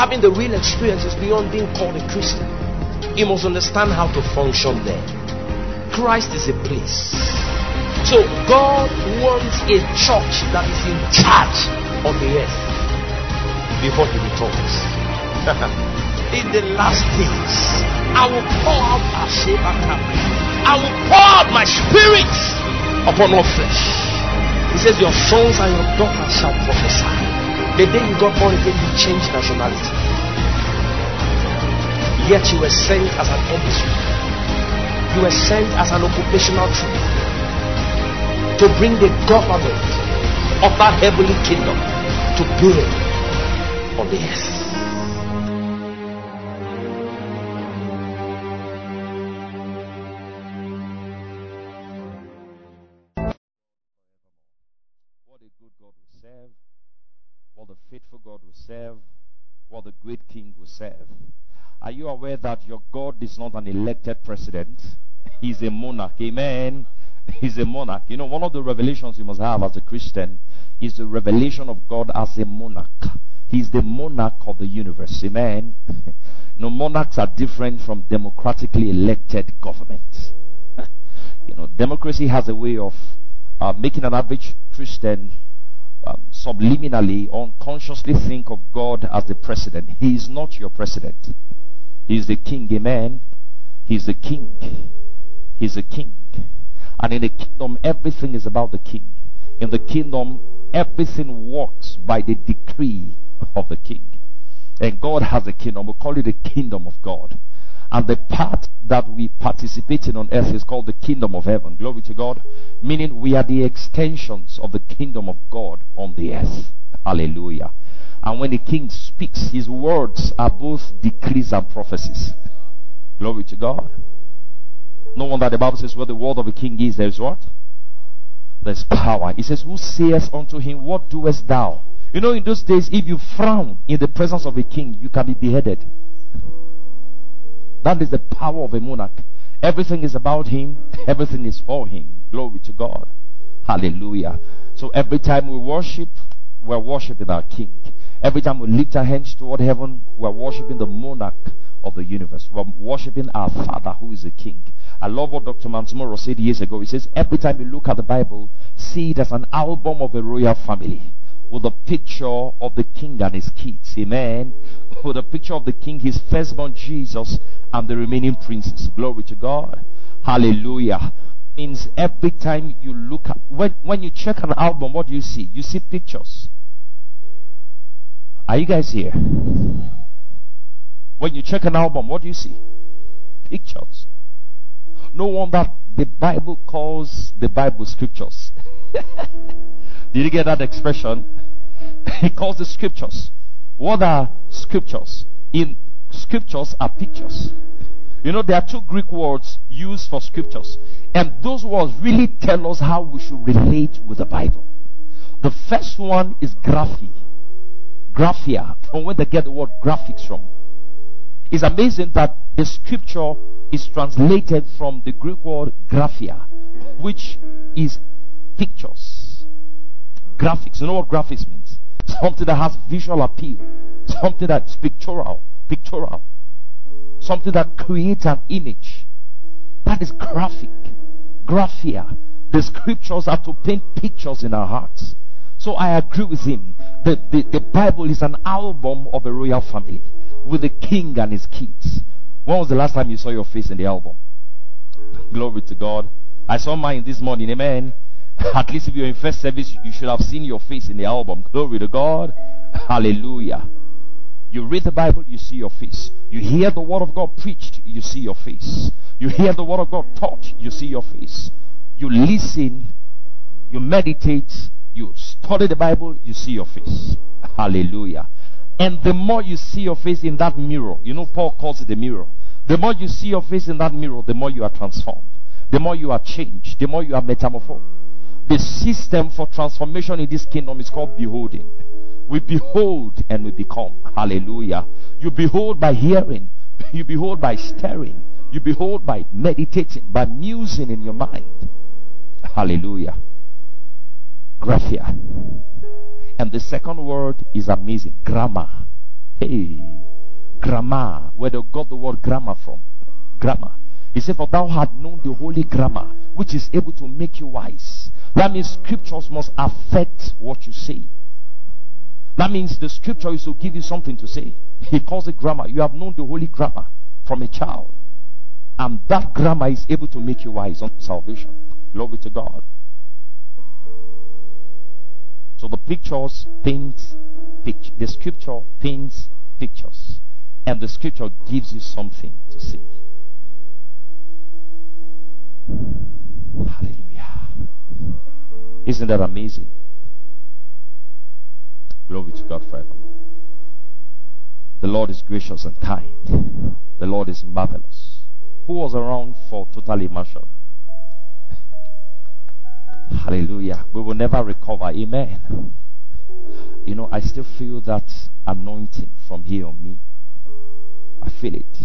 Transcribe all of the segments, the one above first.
having the real experience is beyond being called a Christian. You must understand how to function there. Christ is a place. So God wants a church that is in charge of the earth before he returns. In the last days, I will pour out I will pour out my spirit upon all flesh. He says, your sons and your daughters shall prophesy. The day you got born again, you changed nationality. Yet you were sent as an emissary. You were sent as an occupational troop to bring the government of that heavenly kingdom to bear on the earth. What a good God we serve. What a faithful God we serve. What a great King we serve. Are you aware that your God is not an elected president? He's a monarch. Amen. He's a monarch. You know, one of the revelations you must have as a Christian is the revelation of God as a monarch. He's the monarch of the universe. Amen. You know, monarchs are different from democratically elected governments. You know, democracy has a way of making an average Christian subliminally, unconsciously think of God as the president. He is not your president. He is the king. Amen. He is the king. He is a king. And in the kingdom, everything is about the king. In the kingdom, everything works by the decree of the king. And God has a kingdom. We call it the kingdom of God. And the part that we participate in on earth is called the kingdom of heaven. Glory to God. Meaning we are the extensions of the kingdom of God on the earth. Hallelujah. And when the king speaks, his words are both decrees and prophecies. Glory to God. No wonder the Bible says where the word of a king is, there is what? There's power. It says, who saith unto him, what doest thou? You know, in those days, if you frown in the presence of a king, you can be beheaded. That is the power of a monarch. Everything is about him. Everything is for him. Glory to God. Hallelujah. So every time we worship, we're worshiping our king. Every time we lift our hands toward heaven, we're worshiping the monarch of the universe. We're worshiping our Father who is a king. I love what Dr. Mansmoro said years ago. He says, every time you look at the Bible, see it as an album of a royal family with a picture of the king and his kids. Amen. With a picture of the king, his firstborn Jesus, and the remaining princes. Glory to God. Hallelujah. Means every time you look at, when you check an album, what do you see? You see pictures. Are you guys here? When you check an album, what do you see? Pictures. No wonder the Bible calls the Bible scriptures. Did you get that expression? He calls the scriptures. What are scriptures? In scriptures are pictures. You know, there are two Greek words used for scriptures. And those words really tell us how we should relate with the Bible. The first one is graphy. Graphia, from where they get the word graphics from. It's amazing that the scripture is translated from the Greek word graphia, which is pictures. Graphics. You know what graphics means? Something that has visual appeal. Something that's pictorial. Something that creates an image. That is graphic. Graphia. The scriptures are to paint pictures in our hearts. So I agree with him. The Bible is an album of a royal family with the king and his kids. When was the last time you saw your face in the album? Glory to God. I saw mine this morning. Amen. At least if you're in first service, you should have seen your face in the album. Glory to God. Hallelujah. You read the Bible, you see your face. You hear the word of God preached, you see your face. You hear the word of God taught, you see your face. You listen, you meditate, you study the Bible, you see your face. Hallelujah. And the more you see your face in that mirror, you know Paul calls it a mirror. The more you see your face in that mirror, the more you are transformed. The more you are changed. The more you are metamorphosed. The system for transformation in this kingdom is called beholding. We behold and we become. Hallelujah. You behold by hearing. You behold by staring. You behold by meditating, by musing in your mind. Hallelujah. Graphia. And the second word is amazing. Grammar. Hey, grammar, where they got the word grammar from. Grammar. He said, for thou hast known the holy grammar, which is able to make you wise. That means scriptures must affect what you say. That means the scripture is to give you something to say. He calls it grammar. You have known the holy grammar from a child. And that grammar is able to make you wise unto salvation. Glory to God. So the scripture paints pictures. And the scripture gives you something to see. Hallelujah. Isn't that amazing? Glory to God forevermore. The Lord is gracious and kind. The Lord is marvelous. Who was around for total immersion? Hallelujah. We will never recover. Amen. You know, I still feel that anointing from here on me. I feel it.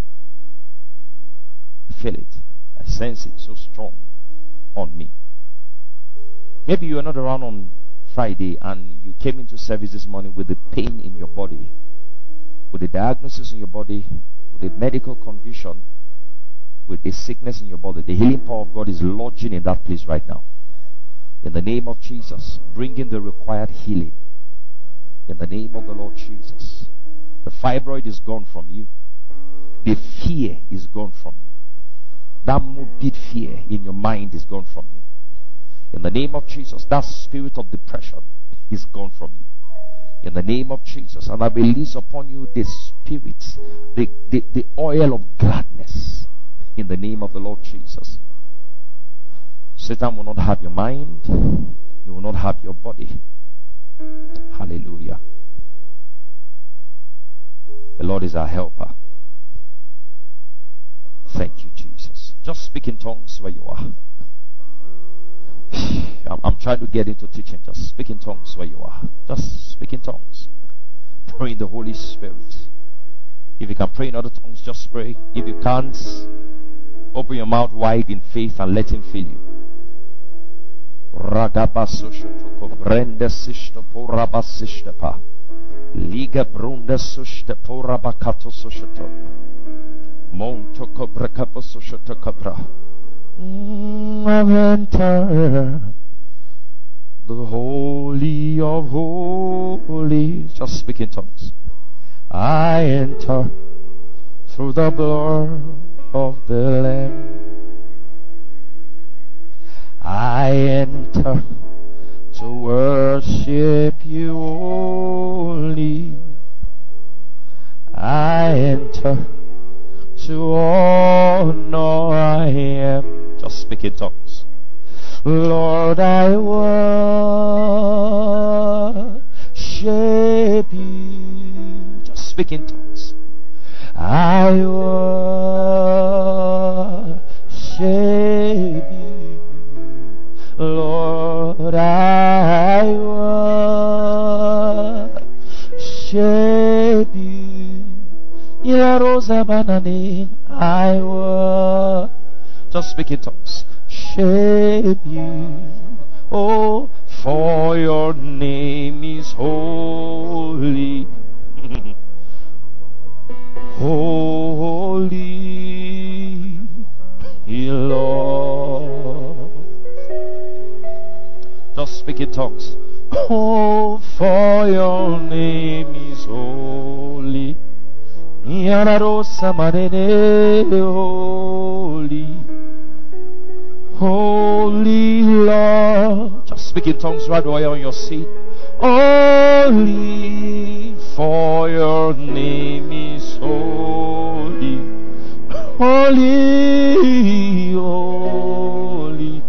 I feel it. I sense it so strong on me. Maybe you are not around on Friday and you came into service this morning with the pain in your body, with the diagnosis in your body, with a medical condition, with a sickness in your body. The healing power of God is lodging in that place right now. In the name of Jesus, bringing the required healing. In the name of the Lord Jesus. The fibroid is gone from you. The fear is gone from you. That morbid fear in your mind is gone from you. In the name of Jesus, that spirit of depression is gone from you. In the name of Jesus. And I release upon you the spirit, the oil of gladness. In the name of the Lord Jesus. Satan will not have your mind. He will not have your body. Hallelujah. The Lord is our helper. Thank you, Jesus. Just speak in tongues where you are. I'm trying to get into teaching. Just speak in tongues where you are. Just speak in tongues. Pray in the Holy Spirit. If you can pray in other tongues, just pray. If you can't, open your mouth wide in faith and let Him fill you. Liga brunda sushte porabakato sushato. Monto cobra capo sushato cabra. I've entered the Holy of Holies. Just speak in tongues. I enter through the blood of the Lamb. I enter to worship you only. I enter to honor I am. Just speak in tongues. Lord, I worship you. Just speak in tongues. I worship you. Lord, I worship you. Ila rosa banane, I worship. Just speak in tongues. Shape you, oh, for your name is holy. Holy, Lord. Just speak in tongues. Oh, for your name is holy. Holy. Holy Lord. Just speak in tongues right while you're on your seat. Holy, for your name is holy. Holy, holy,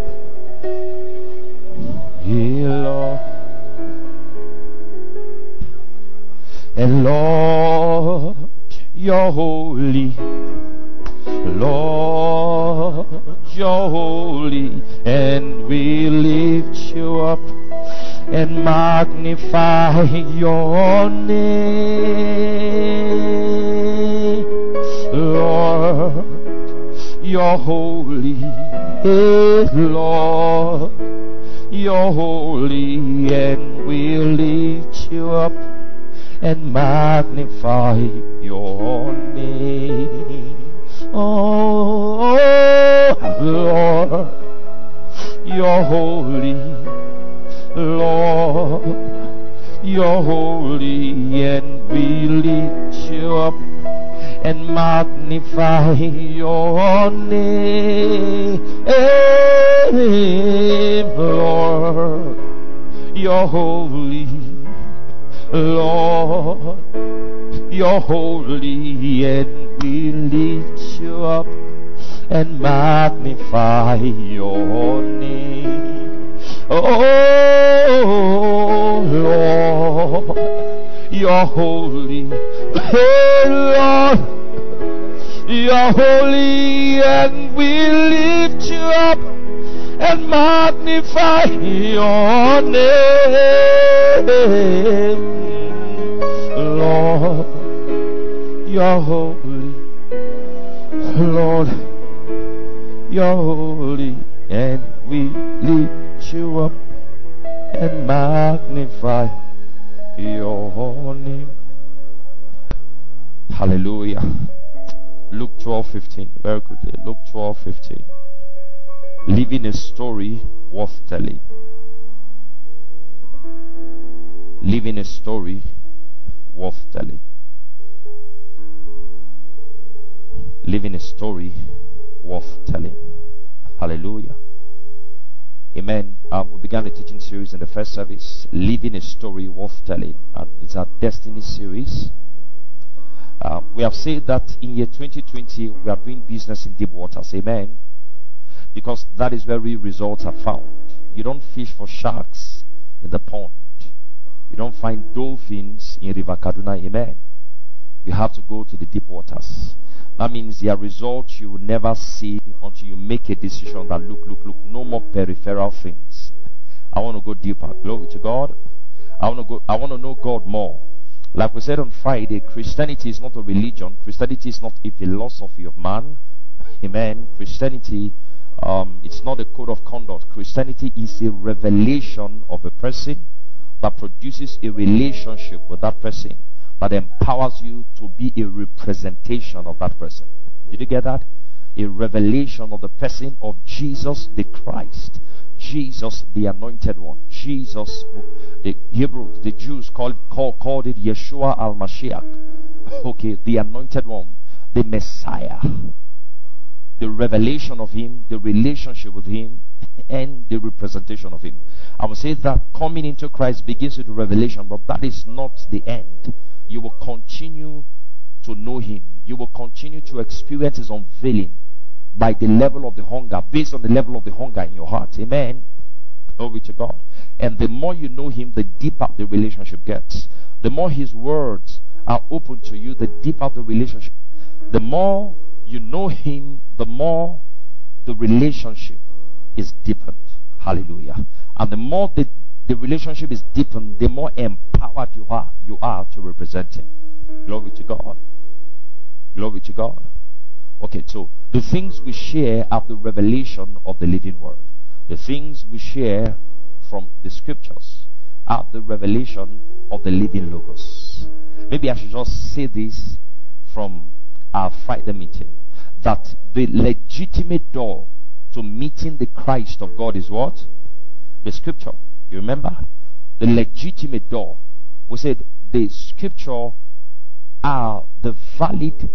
Lord. And Lord, you're holy. Lord, you're holy, and we lift you up and magnify your name. Lord, you're holy. Lord, you're holy, and we lift you up and magnify your name. Oh, Lord, you're holy. Lord, you're holy, and we lift you up and magnify your name. Lord, you're holy. Lord, you're holy, and we lift you up and magnify your name. Oh Lord, you're holy. Hey Lord, you're holy, and we lift you up and magnify your name. Lord, you're holy. Lord, you're holy, and we lift you up and magnify your name. Hallelujah. Luke 12:15. Very quickly. Luke 12:15. Living a story worth telling. Living a story worth telling. Living a story worth telling. Hallelujah. Amen. We began a teaching series in the first service, Living a Story Worth Telling, and it's our Destiny series. We have said that in year 2020 we are doing business in deep waters. Amen. Because that is where real results are found. You don't fish for sharks in the pond. You don't find dolphins in River Kaduna. Amen. You have to go to the deep waters. That means there are results you will never see until you make a decision that look, no more peripheral things. I want to go deeper. Glory to God. I want to know God more. Like we said on Friday, Christianity is not a religion. Christianity is not a philosophy of man. Amen. Christianity, it's not a code of conduct. Christianity is a revelation of a person that produces a relationship with that person, that empowers you to be a representation of that person. Did you get that? A revelation of the person of Jesus the Christ. Jesus the Anointed One. Jesus, the Hebrews, the Jews called it Yeshua al-Mashiach. Okay, the Anointed One, the Messiah. The revelation of Him, the relationship with Him, and the representation of Him. I would say that coming into Christ begins with the revelation, but that is not the end. You will continue to know Him. You will continue to experience His unveiling by the level of the hunger, based on the level of the hunger in your heart. Amen. Glory to God. And the more you know Him, the deeper the relationship gets. The more His words are open to you, the deeper the relationship. The more you know Him, the more the relationship is deepened. Hallelujah. And the more the relationship is deepened, the more empowered you are to represent Him. Glory to God. Glory to God. Okay, so the things we share are the revelation of the living word. The things we share from the scriptures are the revelation of the living logos. Maybe I should just say this from our Friday meeting, that the legitimate door to meeting the Christ of God is what? The scripture. You remember? The legitimate door. We said the scripture are the valid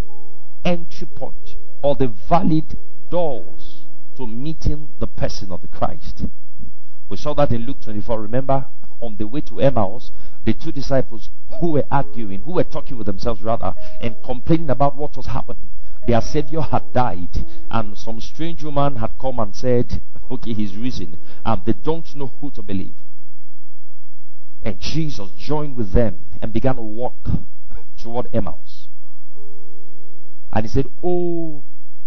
entry point, or the valid doors to meeting the person of the Christ. We saw that in Luke 24. Remember, on the way to Emmaus, the two disciples who were arguing, who were talking with themselves rather, and complaining about what was happening. Their Savior had died, and some strange woman had come and said, okay, He's risen, and they don't know who to believe. And Jesus joined with them and began to walk toward Emmaus. And He said, oh,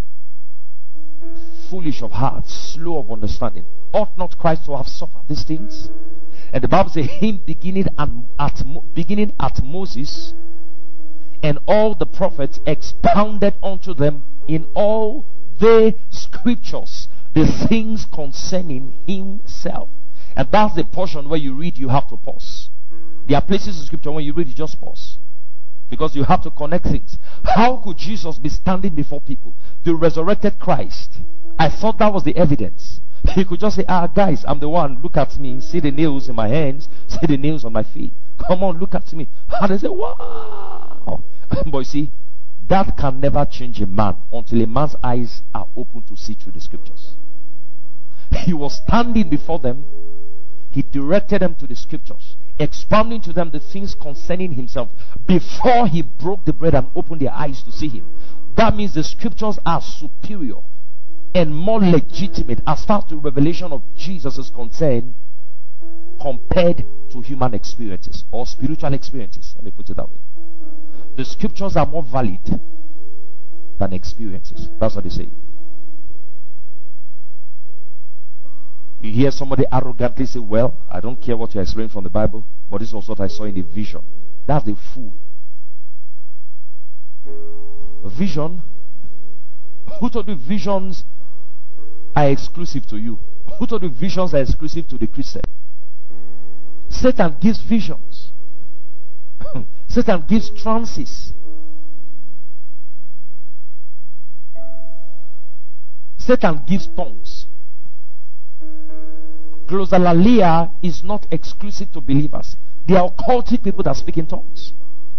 foolish of heart, slow of understanding, ought not Christ to have suffered these things? And the Bible says, Him beginning at Moses and all the prophets, expounded unto them in all the scriptures the things concerning Himself. And that's the portion where you read, you have to pause. There are places in scripture when you read it, just pause. Because you have to connect things. How could Jesus be standing before people? The resurrected Christ. I thought that was the evidence. He could just say, guys, I'm the one. Look at me. See the nails in my hands. See the nails on my feet. Come on, look at me. And they say, wow. But you see, that can never change a man until a man's eyes are open to see through the scriptures. He was standing before them. He directed them to the scriptures, expounding to them the things concerning himself before he broke the bread and opened their eyes to see him. That means the scriptures are superior and more legitimate as far as the revelation of Jesus is concerned compared to human experiences or spiritual experiences. Let me put it that way. The scriptures are more valid than experiences. That's what they say. You hear somebody arrogantly say, well, I don't care what you're explaining from the Bible, but this was what I saw in the vision. That's the fool. A vision? Who told you visions are exclusive to you? Who told you visions are exclusive to the Christian? Satan gives visions. Satan gives trances. Satan gives tongues. Glossolalia is not exclusive to believers. They are occultic people that speak in tongues.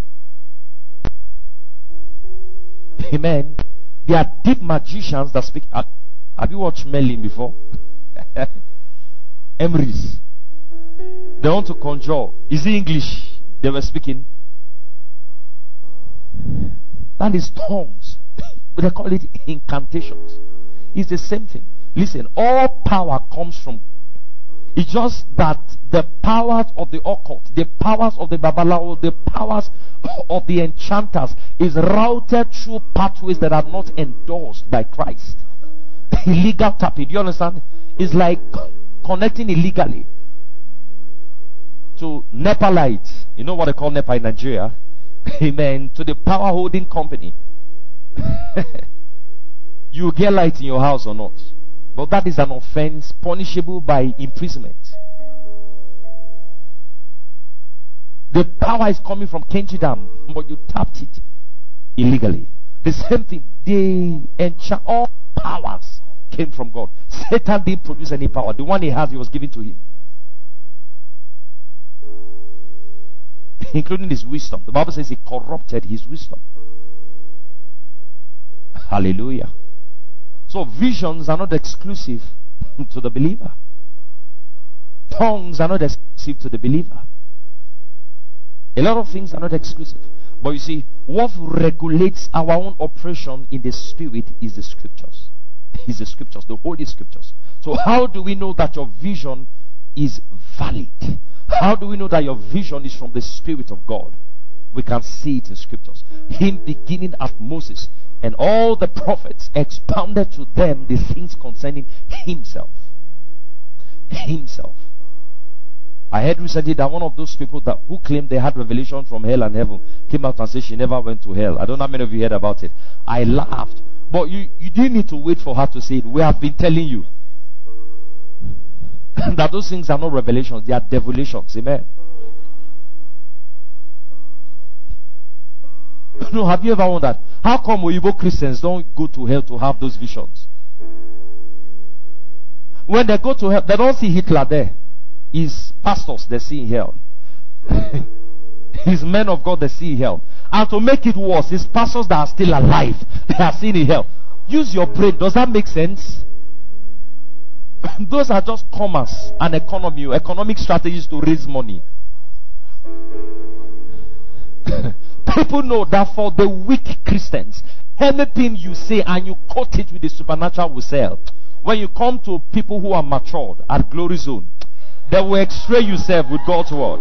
Amen. They are deep magicians that speak. Have you watched Merlin before? Emrys. They want to conjure. Is it English they were speaking? That is tongues. But they call it incantations. It's the same thing. Listen, all power comes from God. It's just that the powers of the occult, the powers of the Babalawo, the powers of the enchanters is routed through pathways that are not endorsed by Christ. Illegal tapping, do you understand? It's like connecting illegally to Nepalites. You know what they call Nepal in Nigeria? Amen. To the power holding company. You get light in your house or not? But that is an offense punishable by imprisonment. The power is coming from Kenji Dam, but you tapped it illegally. The same thing. All powers came from God. Satan didn't produce any power. The one he has, he was given to him. Including his wisdom. The Bible says he corrupted his wisdom. Hallelujah. So visions are not exclusive to the believer. Tongues are not exclusive to the believer. A lot of things are not exclusive. But you see, what regulates our own operation in the spirit is the scriptures. Is the scriptures, the holy scriptures. So how do we know that your vision is valid? How do we know that your vision is from the Spirit of God? We can see it in scriptures. Him beginning at Moses and all the prophets expounded to them the things concerning himself. Himself. I heard recently that one of those people who claimed they had revelation from hell and heaven came out and said she never went to hell. I don't know how many of you heard about it. I laughed. But you didn't need to wait for her to say it. We have been telling you that those things are not revelations, they are develations. Amen. No, have you ever wondered how come Oyibo Christians don't go to hell to have those visions? When they go to hell, they don't see Hitler there. His pastors they see in hell. His men of God they see in hell. And to make it worse, his pastors that are still alive, they are seen in hell. Use your brain. Does that make sense? Those are just commerce and economic strategies to raise money. People know that for the weak Christians, anything you say and you quote it with the supernatural will sell. When you come to people who are matured at Glory Zone, they will x-ray yourself with God's word.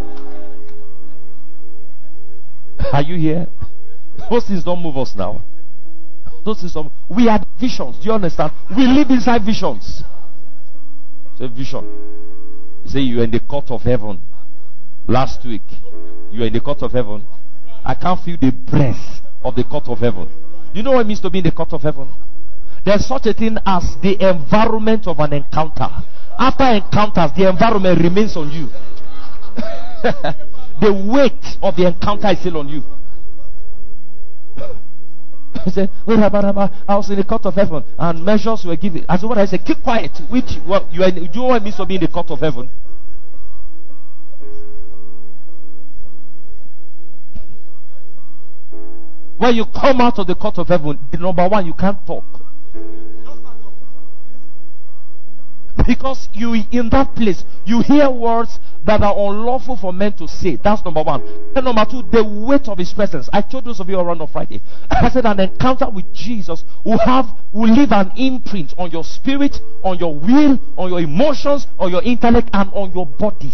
Are you here? Those things don't move us now. Those things don't. We had visions. Do you understand? We live inside visions. Say vision. You say you are in the court of heaven. Last week, you are in the court of heaven. I can't feel the breath of the court of heaven. You know what it means to be in the court of heaven? There's such a thing as the environment of an encounter. After encounters, the environment remains on you. The weight of the encounter is still on you. He said, I was in the court of heaven and measures were given. As what I said, keep quiet. Do you want me to be in the court of heaven? When you come out of the court of heaven, the number one, you can't talk. Because you in that place, you hear words that are unlawful for men to say. That's number one. And number two, the weight of his presence. I told those of you around on Friday. I said an encounter with Jesus will leave an imprint on your spirit, on your will, on your emotions, on your intellect, and on your body.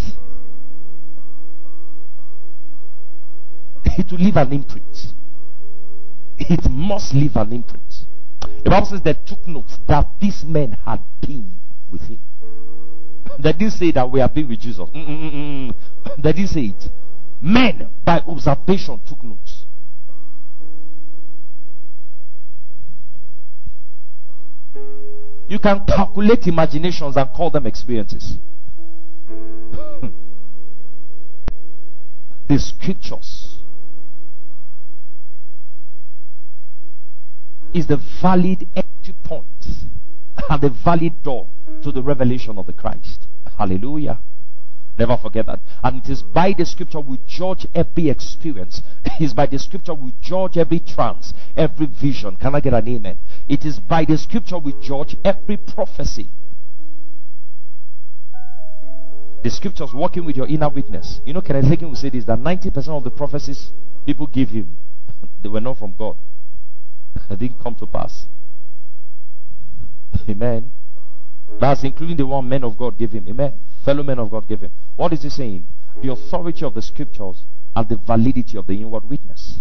It will leave an imprint. It must leave an imprint. The Bible says they took notes that these men had been with him. They didn't say that we have been with Jesus. They didn't say it. Men, by observation, took notes. You can calculate imaginations and call them experiences. The scriptures is the valid entry point and the valid door to the revelation of the Christ. Hallelujah. Never forget that. And it is by the scripture we judge every experience. It is by the scripture we judge every trance, every vision. Can I get an amen? It is by the scripture we judge every prophecy. The scriptures working with your inner witness. You know, Kenneth Hagin will say this, that 90% of the prophecies people give him, they were not from God. They didn't come to pass. Amen. That's including the one men of God gave him. Amen. Fellow men of God gave him. What is he saying? The authority of the scriptures and the validity of the inward witness.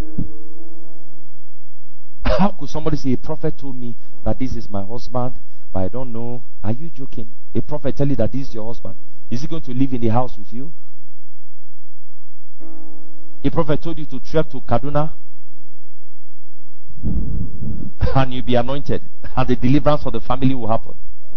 How could somebody say, a prophet told me that this is my husband, but I don't know? Are you joking? A prophet tell you that this is your husband. Is he going to live in the house with you? A prophet told you to trek to Kaduna and you'll be anointed, and the deliverance of the family will happen.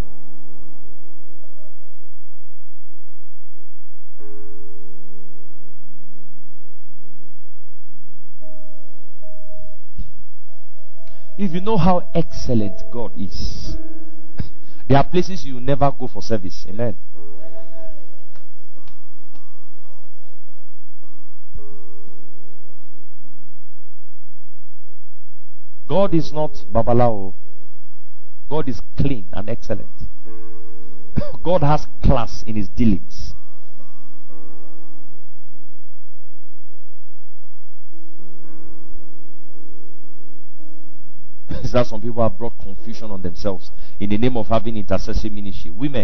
If you know how excellent God is, there are places you will never go for service. Amen. God is not Babalao. God is clean and excellent. God has class in his dealings. Is that some people have brought confusion on themselves in the name of having intercessory ministry. Women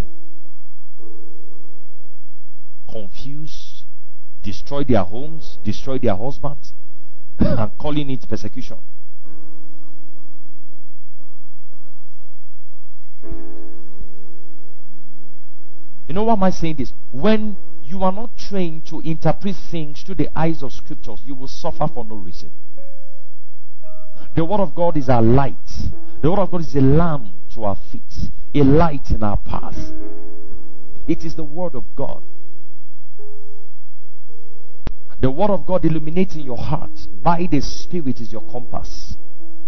confused, destroy their homes, destroy their husbands, and calling it persecution. You know why am I saying this? When you are not trained to interpret things through the eyes of scriptures, you will suffer for no reason. The word of God is our light. The word of God is a lamp to our feet, a light in our path. It is the word of God. The word of God illuminating your heart by the Spirit is your compass.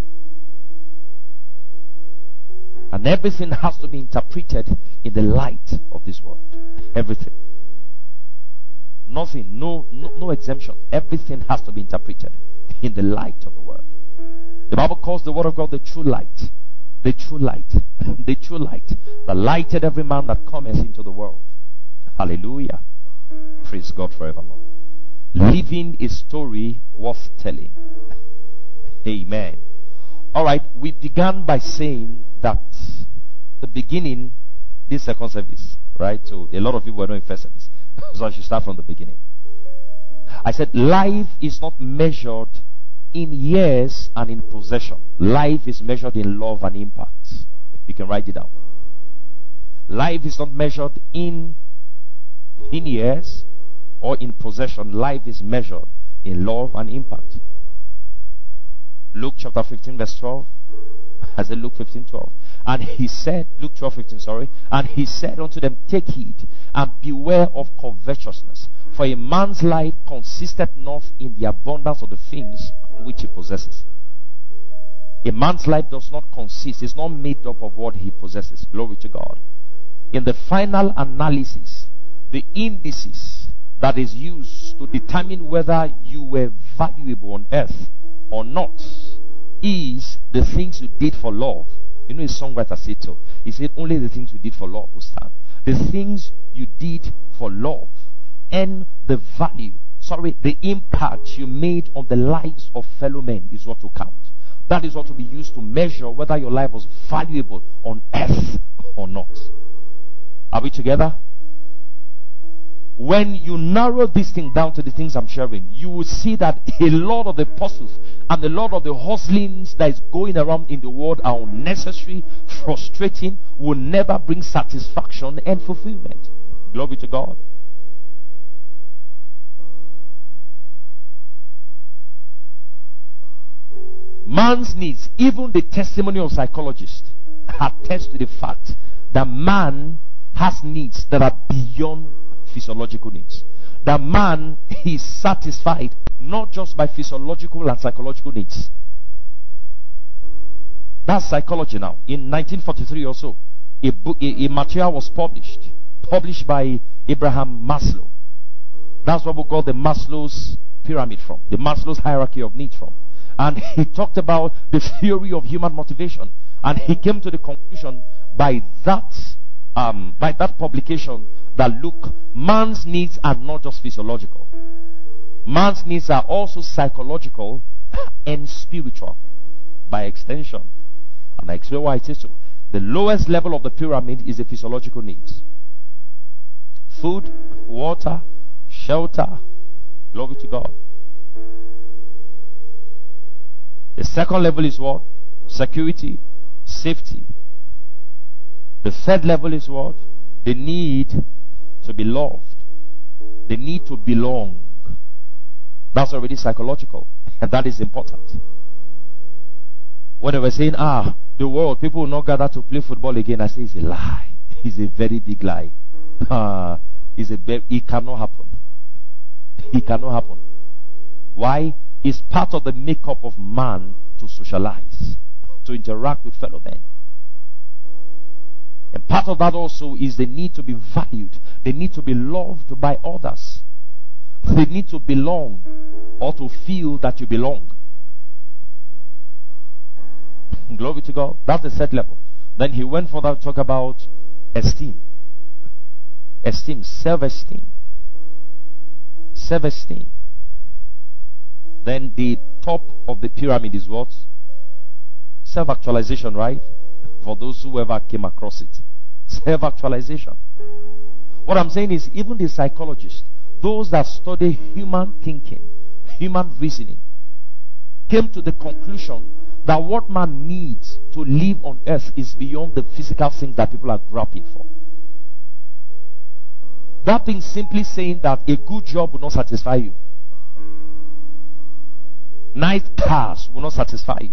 And everything has to be interpreted in the light of this word. Everything. Nothing, no exemption. Everything has to be interpreted in the light of the word. The Bible calls the word of God the true light. The true light. The true light. That lighted every man that cometh into the world. Hallelujah. Praise God forevermore. Living a story worth telling. Amen. Alright, we began by saying that the beginning, this second service, right? So a lot of you were not in first service. So I should start from the beginning. I said life is not measured in years and in possession. Life is measured in love and impact. You can write it down. Life is not measured in years or in possession. Life is measured in love and impact. Luke chapter 15 verse 12. I said Luke 15:12. And he said, Luke 12:15, sorry. And he said unto them, take heed And beware of covetousness, for a man's life consisteth not in the abundance of the things which he possesses. A man's life does not consist, is not made up of what he possesses. Glory to God. In the final analysis, the indices that is used to determine whether you were valuable on earth or not is the things you did for love. You know, a songwriter said so. He said, only the things you did for love will stand. The things you did for love and the impact you made on the lives of fellow men is what will count. That is what will be used to measure whether your life was valuable on earth or not. Are we together? When you narrow this thing down to the things I'm sharing, you will see that a lot of the pursuits and a lot of the hustlings that is going around in the world are unnecessary, frustrating, will never bring satisfaction and fulfillment. Glory to God. Man's needs, even the testimony of psychologists, attest to the fact that man has needs that are beyond physiological needs. That man is satisfied not just by physiological and psychological needs. That's psychology now. In 1943 or so, a material was published by Abraham Maslow. That's what we call the Maslow's pyramid from, the Maslow's hierarchy of needs from. And he talked about the theory of human motivation. And he came to the conclusion by that publication that, look, man's needs are not just physiological. Man's needs are also psychological and spiritual by extension. And I explain why it is so. The lowest level of the pyramid is the physiological needs. Food, water, shelter. Glory to God. The second level is what? Security, safety. The third level is what? The need to be loved. The need to belong. That's already psychological. And that is important. When they were saying, the world, people will not gather to play football again, I say it's a lie. It's a very big lie. It cannot happen. It cannot happen. Why? It's part of the makeup of man to socialize, to interact with fellow men. And part of that also is the need to be valued. The need to be loved by others. The need to belong or to feel that you belong. Glory to God. That's the third level. Then he went further to talk about esteem. Esteem, self-esteem. Self-esteem. Then the top of the pyramid is what? Self-actualization, right? For those who ever came across it. Self-actualization. What I'm saying is, even the psychologists, those that study human thinking, human reasoning, came to the conclusion that what man needs to live on earth is beyond the physical things that people are grappling for. That thing simply saying that a good job will not satisfy you. Nice cars will not satisfy you.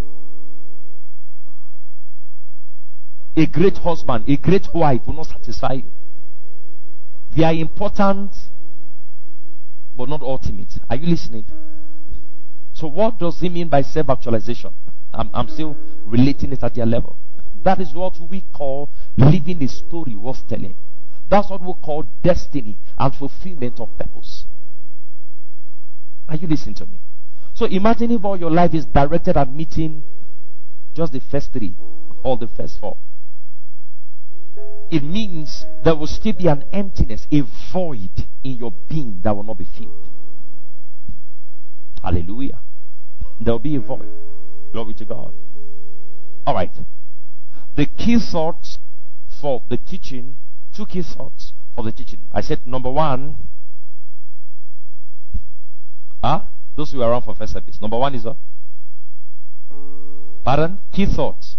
A great husband, a great wife will not satisfy you. They are important, but not ultimate. Are you listening? So what does he mean by self-actualization? I'm still relating it at their level. That is what we call living a story worth telling. That's what we call destiny and fulfillment of purpose. Are you listening to me? So imagine if all your life is directed at meeting just the first three or the first four. It means there will still be an emptiness, a void in your being that will not be filled. Hallelujah. There will be a void. Glory to God. Alright. The key thoughts for the teaching, two key thoughts for the teaching. I said number one, those who are around for first service. Number one is what? Pardon? Key thoughts.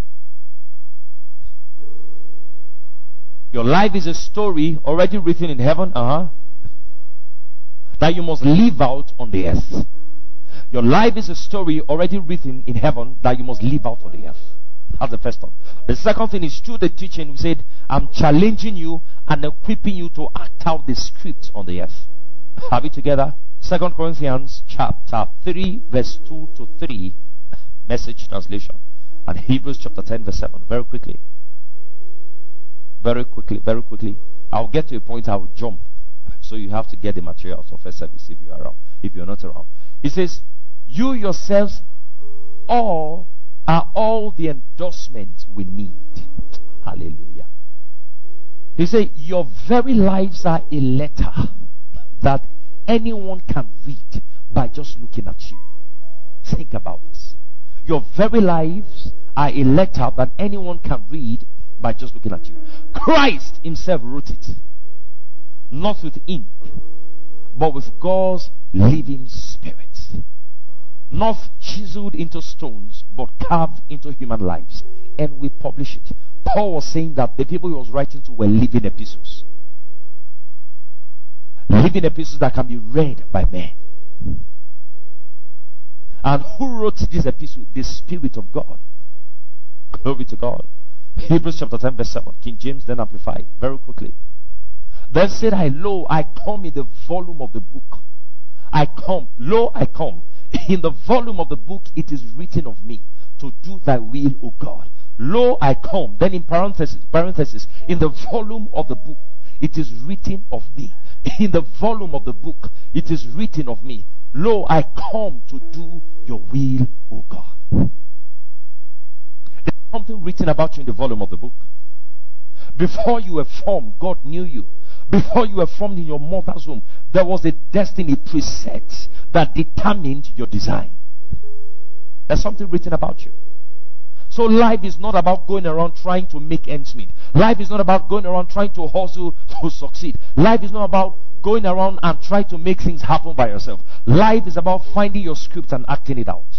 Your life is a story already written in heaven, that you must live out on the earth. Your life is a story already written in heaven that you must live out on the earth. That's the first thought. The second thing is through the teaching, we said, I'm challenging you and equipping you to act out the script on the earth. Have it together? 2 Corinthians chapter 3, verse 2 to 3, Message translation. And Hebrews chapter 10, verse 7. Very quickly. Very quickly, very quickly. I'll get to a point I'll jump. So you have to get the materials for first service if you are around. If you're not around. It says, you yourselves are all the endorsement we need. Hallelujah. He said, your very lives are a letter that anyone can read by just looking at you. Think about this. Your very lives are a letter that anyone can read by just looking at you. Christ himself wrote it. Not with ink, but with God's living spirit. Not chiseled into stones, but carved into human lives. And we publish it. Paul was saying that the people he was writing to were living epistles. Living epistles that can be read by men. And who wrote this epistle? The Spirit of God. Glory to God. Hebrews chapter 10 verse 7. King James then amplified. Very quickly. Then said I, lo, I come in the volume of the book. I come, lo, I come. In the volume of the book it is written of me, to do thy will, O God. Lo, I come. Then in parenthesis, in the volume of the book it is written of me. In the volume of the book it is written of me. Lo, I come to do your will, O God. There's something written about you in the volume of the book. Before you were formed, God knew you. Before you were formed in your mother's womb, there was a destiny preset that determined your design. There's something written about you. So life is not about going around trying to make ends meet. Life is not about going around trying to hustle to succeed. Life is not about going around and trying to make things happen by yourself. Life is about finding your script and acting it out.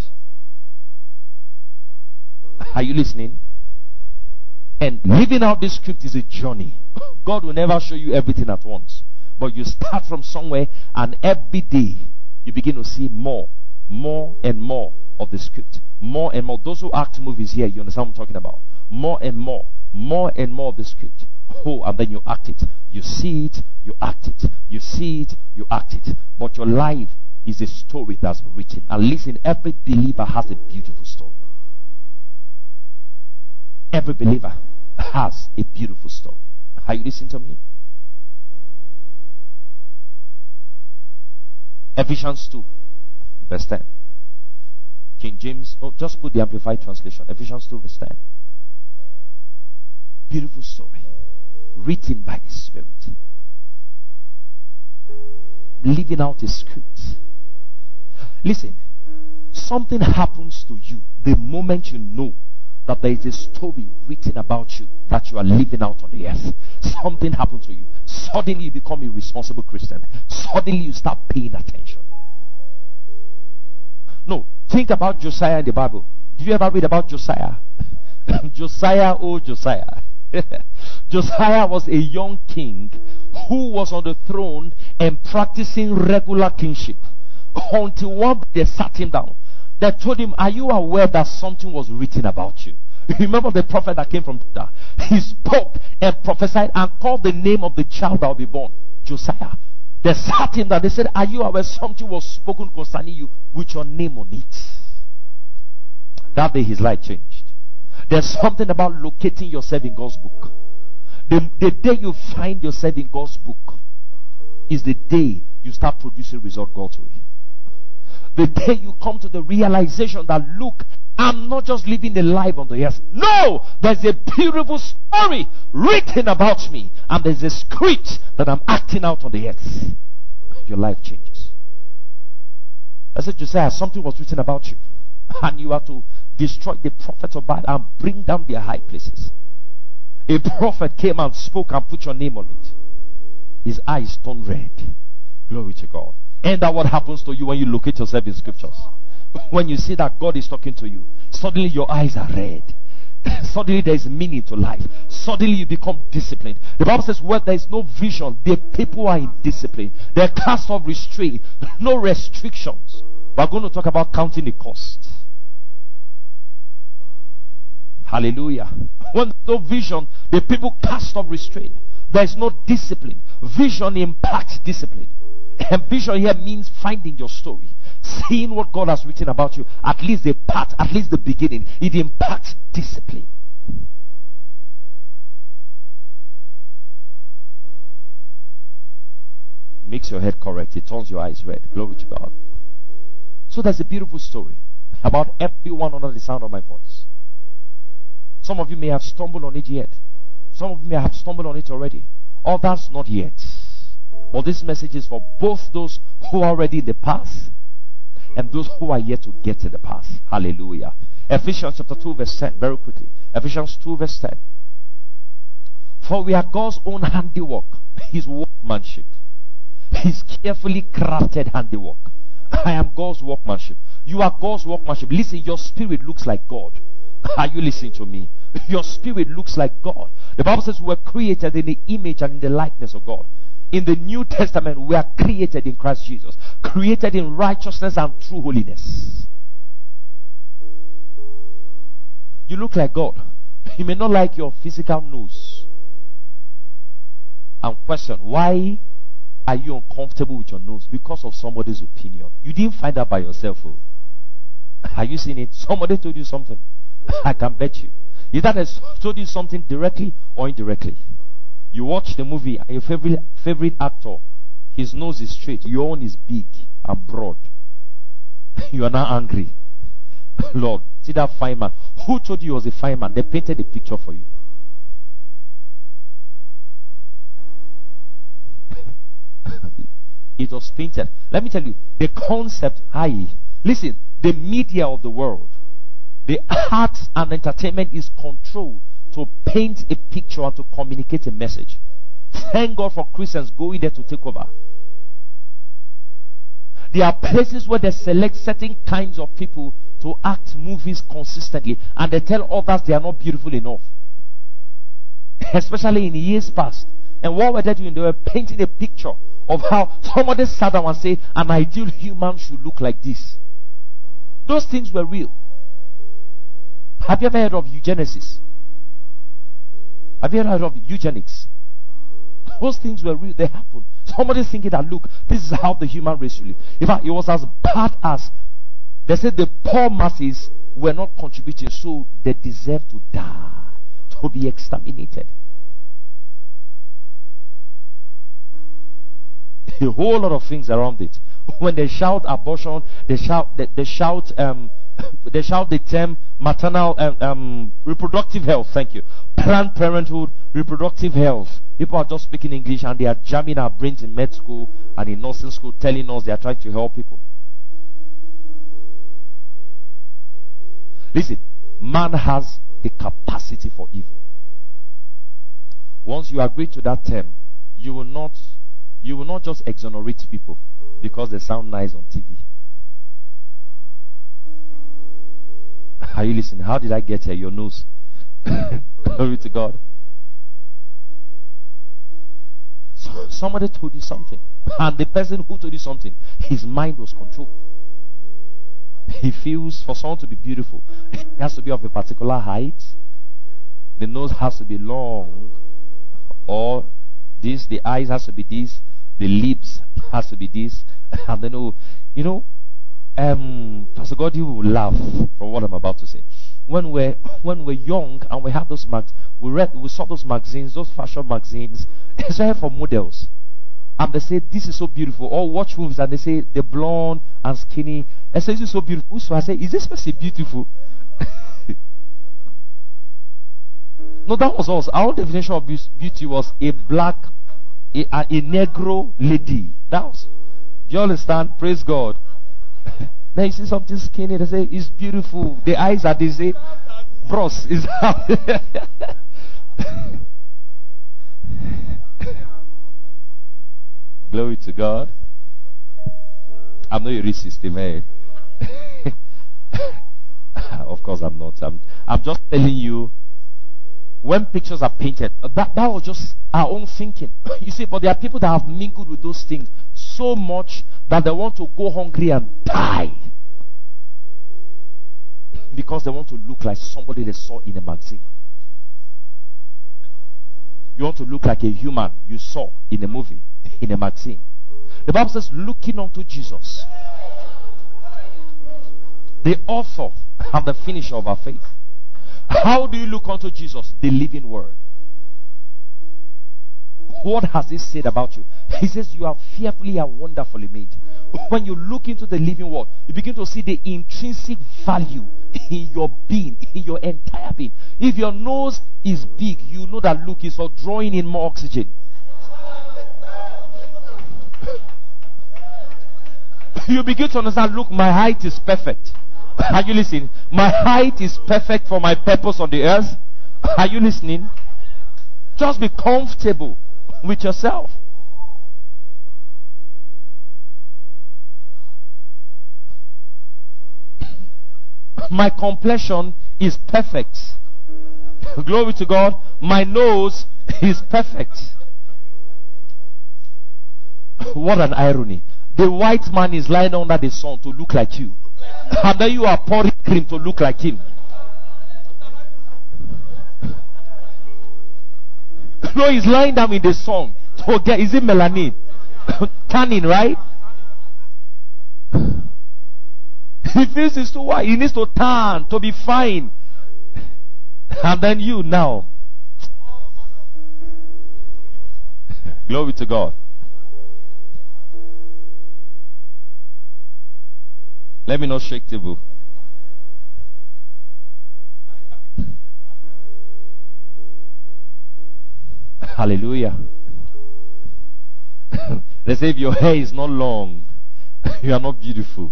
Are you listening? And living out this script is a journey. God will never show you everything at once. But you start from somewhere, and every day you begin to see more and more of the script. More and more. Those who act movies here, you understand what I'm talking about. More and more of the script. Oh, and then you act it. You see it, you act it. You see it, you act it. But your life is a story that's written. And listen, every believer has a beautiful story. Every believer has a beautiful story. Are you listening to me? Ephesians 2, verse 10. King James, just put the Amplified translation. Ephesians 2, verse 10. Beautiful story. Written by the Spirit. Living out a script. Listen, something happens to you the moment you know that there is a story written about you that you are living out on the earth. Something happens to you. Suddenly you become a responsible Christian. Suddenly you start paying attention. No, think about Josiah in the Bible. Did you ever read about Josiah? Josiah, oh Josiah. Josiah was a young king who was on the throne and practicing regular kingship until one day they sat him down. They told him, are you aware that something was written about you? Remember the prophet that came from Judah? He spoke and prophesied and called the name of the child that will be born, Josiah. They sat him down. They said, are you aware something was spoken concerning you with your name on it? That day his life changed. There's something about locating yourself in God's book. The day you find yourself in God's book is the day you start producing result God's way. The day you come to the realization that, look, I'm not just living a life on the earth. No! There's a beautiful story written about me. And there's a script that I'm acting out on the earth. Your life changes. I said, Josiah, something was written about you. And you are to destroy the prophets of Baal and bring down their high places. A prophet came and spoke and put your name on it. His eyes turned red. Glory to God. And that what happens to you when you locate yourself in scriptures. When you see that God is talking to you, suddenly your eyes are red. Suddenly there is meaning to life. Suddenly you become disciplined. The Bible says where there is no vision, the people are in discipline. They're cast off restraint. No restrictions. We're going to talk about counting the cost. Hallelujah. When there's no vision, the people cast off restraint. There's no discipline. Vision impacts discipline. And vision here means finding your story. Seeing what God has written about you. At least the part, at least the beginning. It impacts discipline. Makes your head correct. It turns your eyes red. Glory to God. So there's a beautiful story about everyone under the sound of my voice. Some of you may have stumbled on it yet. Some of you may have stumbled on it already. Others not yet. But this message is for both those who are already in the path and those who are yet to get in the path. Hallelujah. Ephesians chapter 2 verse 10. Very quickly. Ephesians 2 verse 10. For we are God's own handiwork. His workmanship. His carefully crafted handiwork. I am God's workmanship. You are God's workmanship. Listen, your spirit looks like God. Are you listening to me? Your spirit looks like God. The Bible says we were created in the image and in the likeness of God. In the New Testament, we are created in Christ Jesus. Created in righteousness and true holiness. You look like God. You may not like your physical nose. And question, why are you uncomfortable with your nose? Because of somebody's opinion. You didn't find out by yourself. Oh. Are you seeing it? Somebody told you something. I can bet you. Either they told you something directly or indirectly. You watch the movie and your favorite actor, his nose is straight, your own is big and broad. You are now angry. Lord, see that fine man. Who told you he was a fine man? They painted a picture for you. It was painted. Let me tell you, the concept, listen, the media of the world, the arts and entertainment is controlled to paint a picture and to communicate a message. Thank God for Christians going there to take over. There are places where they select certain kinds of people to act movies consistently, and they tell others they are not beautiful enough. Especially in years past. And what were they doing? They were painting a picture of how somebody sat down and said an ideal human should look like this. Those things were real. Have you ever heard of eugenesis? Have you ever heard of eugenics? Those things were real. They happened. Somebody's thinking that, look, this is how the human race should live. In fact, it was as bad as they said the poor masses were not contributing, so they deserved to die, to be exterminated. A whole lot of things around it. When they shout abortion, they shout the term maternal reproductive health. Thank you. Planned Parenthood, reproductive health. People are just speaking English and they are jamming our brains in med school and in nursing school, telling us they are trying to help people. Listen, man has the capacity for evil. Once you agree to that term, you will not just exonerate people because they sound nice on TV. Are you listening? How did I get here? Your nose. Glory to God. So, somebody told you something. And the person who told you something, his mind was controlled. He feels for someone to be beautiful, it has to be of a particular height. The nose has to be long. Or this, the eyes has to be this. The lips has to be this. And then, Pastor Gordy will laugh from what I'm about to say. When we're young and we have those we saw those magazines, those fashion magazines, especially for models. And they say, this is so beautiful. Or watch movies and they say, they're blonde and skinny. I say, this is so beautiful. So I say, is this person beautiful? No, that was us. Our definition of beauty was a Negro lady. That was, do you understand? Praise God. Now you see something skinny, they say, it's beautiful. The eyes are, they say, bros. Is Glory to God. I'm not a racist, man. Of course I'm not. I'm just telling you, when pictures are painted, that was just our own thinking. You see, but there are people that have mingled with those things so much that they want to go hungry and die. Because they want to look like somebody they saw in a magazine. You want to look like a human you saw in a movie, in a magazine. The Bible says, looking unto Jesus, the author and the finisher of our faith. How do you look unto Jesus? The living word. What has he said about you? He says you are fearfully and wonderfully made. When you look into the living word, you begin to see the intrinsic value in your being, in your entire being. If your nose is big, you know that look is for drawing in more oxygen. You begin to understand, look, my height is perfect. Are you listening? My height is perfect for my purpose on the earth. Are you listening? Just be comfortable with yourself. My complexion is perfect. Glory to God. My nose is perfect. What an irony. The white man is lying under the sun to look like you. And then you are pouring cream to look like him. No, he's lying down in the sun to get, is it melanin? Tanning, right? He feels it's too white. He needs to tan to be fine. And then you now. Glory to God. Let me not shake table. Hallelujah. They say if your hair is not long, you are not beautiful.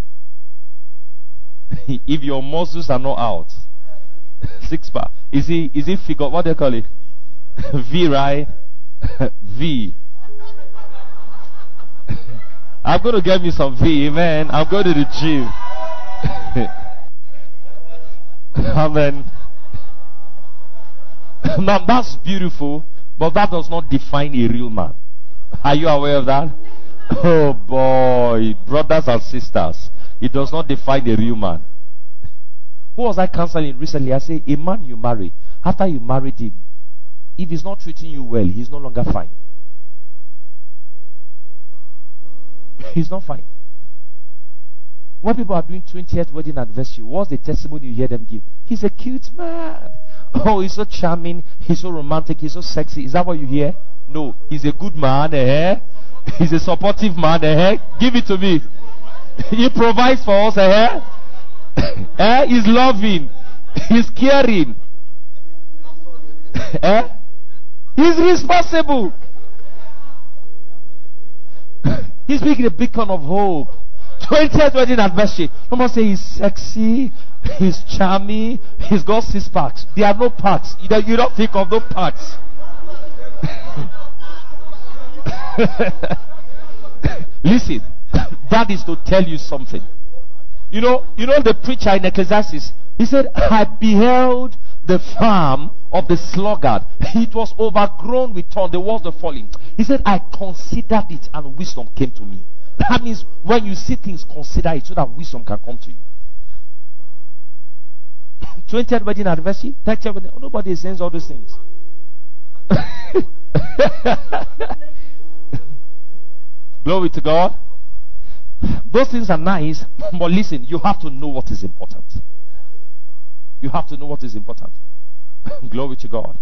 If your muscles are not out, six pack. Is it figure? What do they call it? V, right? V. I'm going to get me some V, amen. I'm going to the gym. Amen. Now that's beautiful, but that does not define a real man. Are you aware of that? Oh boy, brothers and sisters, it does not define a real man. Who was I counseling recently? I say, a man you marry, after you married him, if he's not treating you well, he's no longer fine. He's not fine. When people are doing 20th wedding anniversary, what's the testimony you hear them give? He's a cute man. Oh, he's so charming. He's so romantic. He's so sexy. Is that what you hear? No. He's a good man. He's a supportive man. Give it to me. He provides for us. He's loving. He's caring. He's responsible. He's being a beacon of hope. 20th wedding anniversary. Someone say he's sexy, he's charming, he's got 6 packs. There are no packs. You don't think of no packs. Listen, that is to tell you something. You know the preacher in Ecclesiastes, he said, I beheld the farm of the sluggard. It was overgrown with thorn. The walls were falling. He said, I considered it and wisdom came to me. That means when you see things, consider it so that wisdom can come to you. 20th wedding anniversary, 30th wedding, nobody sends all those things. Glory to God. Those things are nice, but listen, you have to know what is important. You have to know what is important. Glory to God.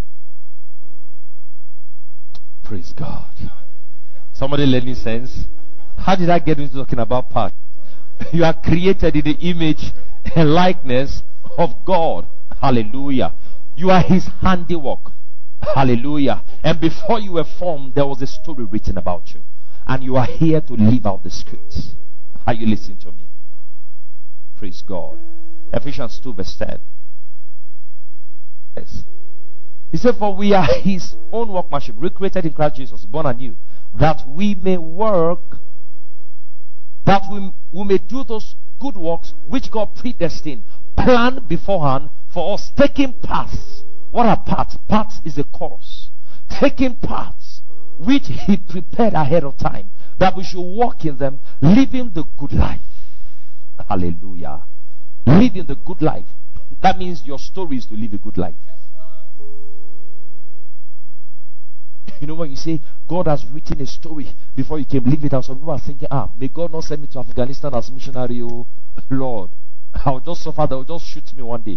Praise God. Somebody learning sense. How did I get into talking about part? You are created in the image and likeness of God. Hallelujah. You are his handiwork. Hallelujah. And before you were formed, there was a story written about you. And you are here to live out the scripts. Are you listening to me? Praise God. Ephesians 2 verse 10. Yes. He said, for we are his own workmanship, recreated in Christ Jesus, born anew, that we may work, that we may do those good works which God predestined, planned beforehand for us, taking paths. What are paths? Paths is a course. Taking paths which he prepared ahead of time, that we should walk in them, living the good life. Hallelujah. Living the good life. That means your story is to live a good life. You know, when you say God has written a story before you came, leave it out. Some people are thinking, may God not send me to Afghanistan as missionary, oh Lord. I'll just suffer, they'll just shoot me one day.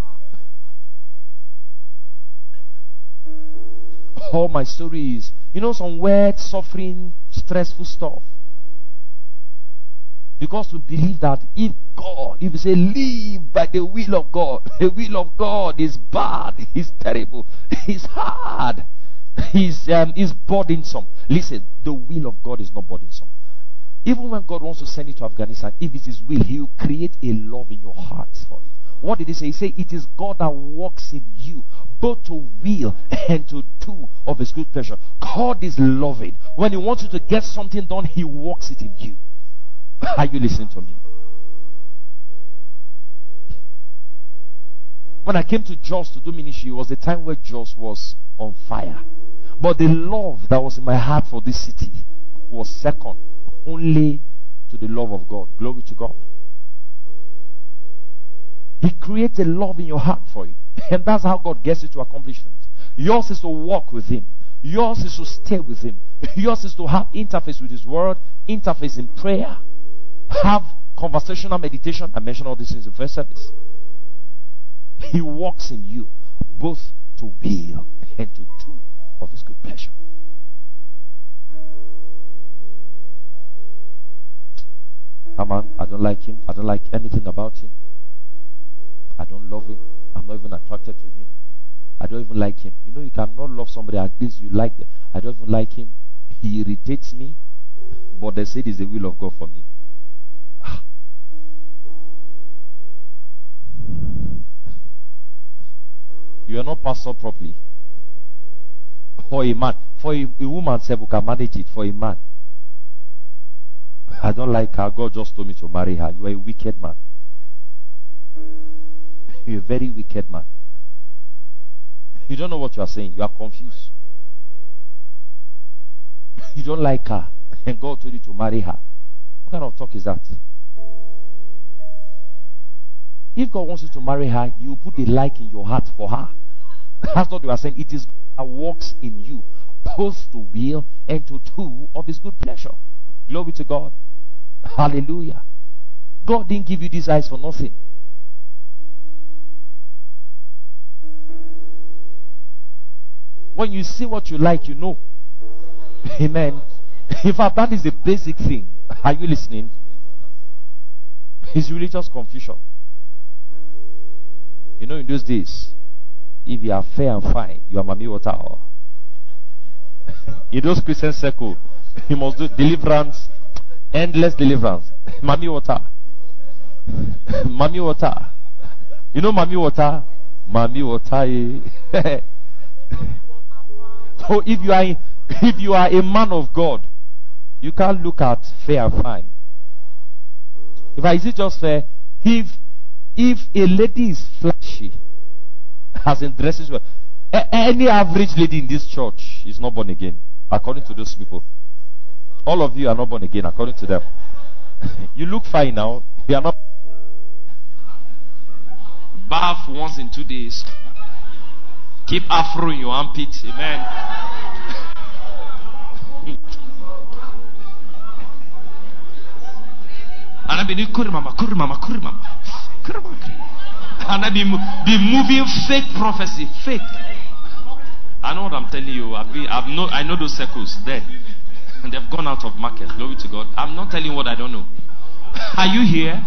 All my story is, some weird, suffering, stressful stuff. Because we believe that if you say live by the will of God, the will of God is bad, is terrible, is hard, is burdensome. Listen, the will of God is not burdensome. Even when God wants to send you to Afghanistan, if it's His will, He will create a love in your heart for it. What did He say? He said, it is God that works in you, both to will and to do of His good pleasure. God is loving. When He wants you to get something done, He works it in you. Are you listening to me? When I came to Jos to do ministry, it was the time where Jos was on fire. But the love that was in my heart for this city was second only to the love of God. Glory to God. He creates a love in your heart for it. And that's how God gets you to accomplish things. Yours is to walk with Him. Yours is to stay with Him. Yours is to have interface with His Word, interface in prayer, have conversational meditation. I mentioned all these things in the first service. He walks in you, both to will and to do of His good pleasure. Man, I don't like him. I don't like anything about him. I don't love him. I'm not even attracted to him. I don't even like him. You cannot love somebody, at least you like them. I don't even like him. He irritates me. But they say it is the will of God for me. You are not pastored properly. For a man. For a woman, who can manage it. For a man. I don't like her. God just told me to marry her. You are a wicked man. You're a very wicked man. You don't know what you are saying. You are confused. You don't like her. And God told you to marry her. What kind of talk is that? If God wants you to marry her, He will put the like in your heart for her. That's what you are saying. It is God that works in you, both to will and to do of His good pleasure. Glory to God. Hallelujah. God didn't give you these eyes for nothing. When you see what you like, you know. Amen. In fact, that is the basic thing. Are you listening? It's religious confusion. In those days, if you are fair and fine, you are Mami Water. In those Christian circles, you must do deliverance, endless deliverance. Mami Water. Mami Water. You know Mami Water? Mami Water. So if you are a man of God, you can't look at fair and fine. Is it just fair? If a lady is flashy, as in dresses well, any average lady in this church is not born again, according to those people. All of you are not born again, according to them. You look fine now. You are not. Bath once in 2 days. Keep afro in your armpit. Amen. And I be kurimama. And I be moving fake prophecy. Fake. I know what I'm telling you. I know those circles there. And they've gone out of market. Glory to God. I'm not telling you what I don't know. Are you here?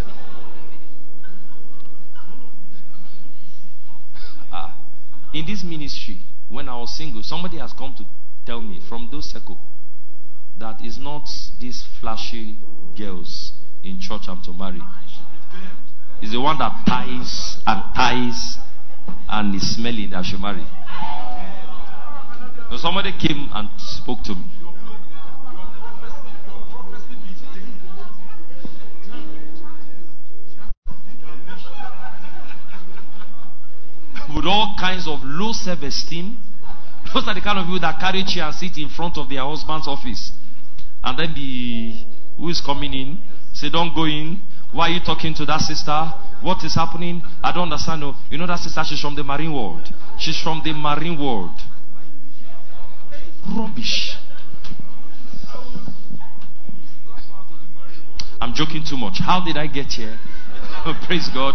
In this ministry, when I was single, somebody has come to tell me from those circles that it's not these flashy girls in church I'm to marry. It's the one that ties and is smelling that I should marry. So somebody came and spoke to me. With all kinds of low self-esteem. Those are the kind of people that carry chair and sit in front of their husband's office. And then who is coming in, say don't go in. Why are you talking to that sister? What is happening? I don't understand. No. You know that sister, she's from the marine world. She's from the marine world. Rubbish. I'm joking too much. How did I get here? Praise God.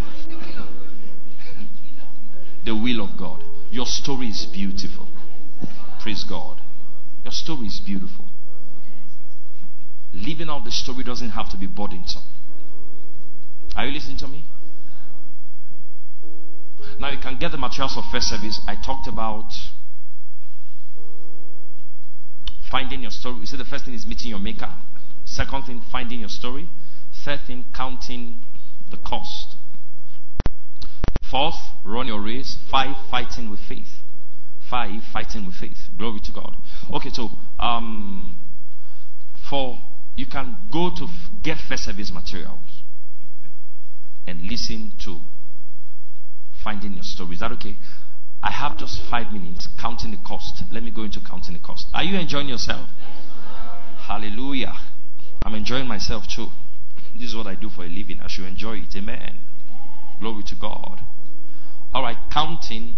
The will of God. Your story is beautiful. Praise God. Your story is beautiful. Living out the story doesn't have to be burdensome. Are you listening to me? Now you can get the materials of first service. I talked about finding your story. You see, the first thing is meeting your maker. Second thing, finding your story. Third thing, counting the cost. Fourth, run your race. 5, fighting with faith. 5, fighting with faith. Glory to God. Okay, so you can go to get first service materials and listen to finding your story. Is that okay? I have just 5 minutes counting the cost. Let me go into counting the cost. Are you enjoying yourself? Hallelujah. I'm enjoying myself too. This is what I do for a living. I should enjoy it. Amen. Glory to God. Alright, counting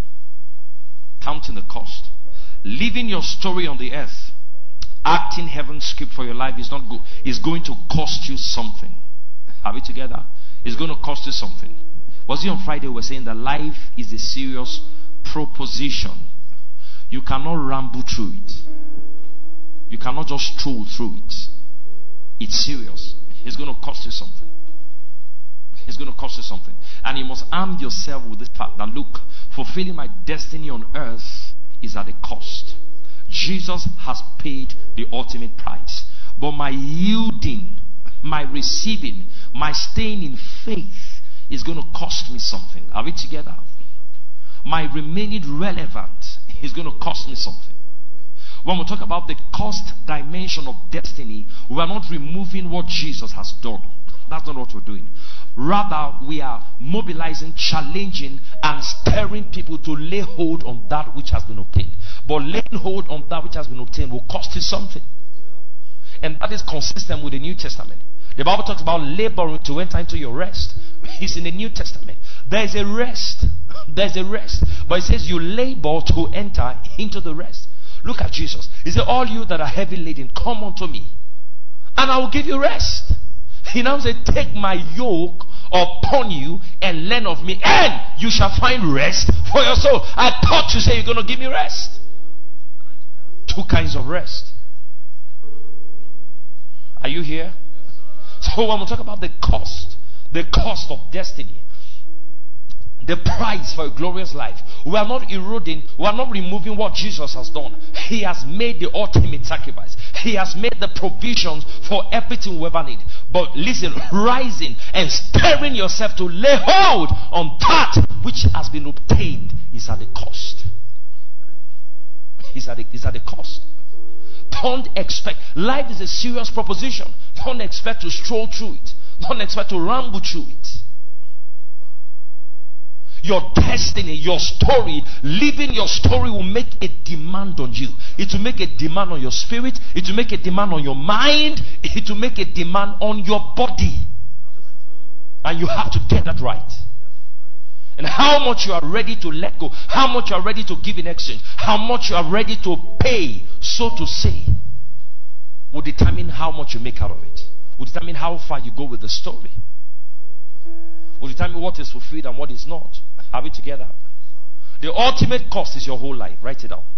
the cost. Living your story on the earth, acting heaven's script for your life is not good. It's going to cost you something. Are we together? It's going to cost you something. Was it on Friday we were saying that life is a serious proposition. You cannot ramble through it. You cannot just stroll through it. It's serious. It's going to cost you something. It's going to cost you something. And you must arm yourself with this fact that, look, fulfilling my destiny on earth is at a cost. Jesus has paid the ultimate price. But my yielding, my receiving, my staying in faith is going to cost me something. Are we together? My remaining relevant is going to cost me something. When we talk about the cost dimension of destiny, we are not removing what Jesus has done. That's not what we're doing. Rather, we are mobilizing, challenging, and stirring people to lay hold on that which has been obtained. But laying hold on that which has been obtained will cost you something. And that is consistent with the New Testament. The Bible talks about laboring to enter into your rest. It's in the New Testament. There is a rest. There's a rest. But it says you labor to enter into the rest. Look at Jesus. He said, all you that are heavy laden, come unto me, and I will give you rest. He now said, take my yoke upon you and learn of me, and you shall find rest for your soul. I thought you say you're going to give me rest. 2 kinds of rest. Are you here? So when we talk about the cost of destiny, the price for a glorious life, we are not eroding, we are not removing what Jesus has done. He has made the ultimate sacrifice. He has made the provisions for everything we ever need. But listen, rising and stirring yourself to lay hold on that which has been obtained is at the cost. Is at the cost. Don't expect, life is a serious proposition. Don't expect to stroll through it. Don't expect to ramble through it. Your destiny, your story, living your story will make a demand on you. It will make a demand on your spirit. It will make a demand on your mind. It will make a demand on your body. And you have to get that right. And how much you are ready to let go, how much you are ready to give in exchange, how much you are ready to pay, so to say, will determine how much you make out of it. Will determine how far you go with the story. Will determine what is fulfilled and what is not. Are we together? The ultimate cost is your whole life. Write it down.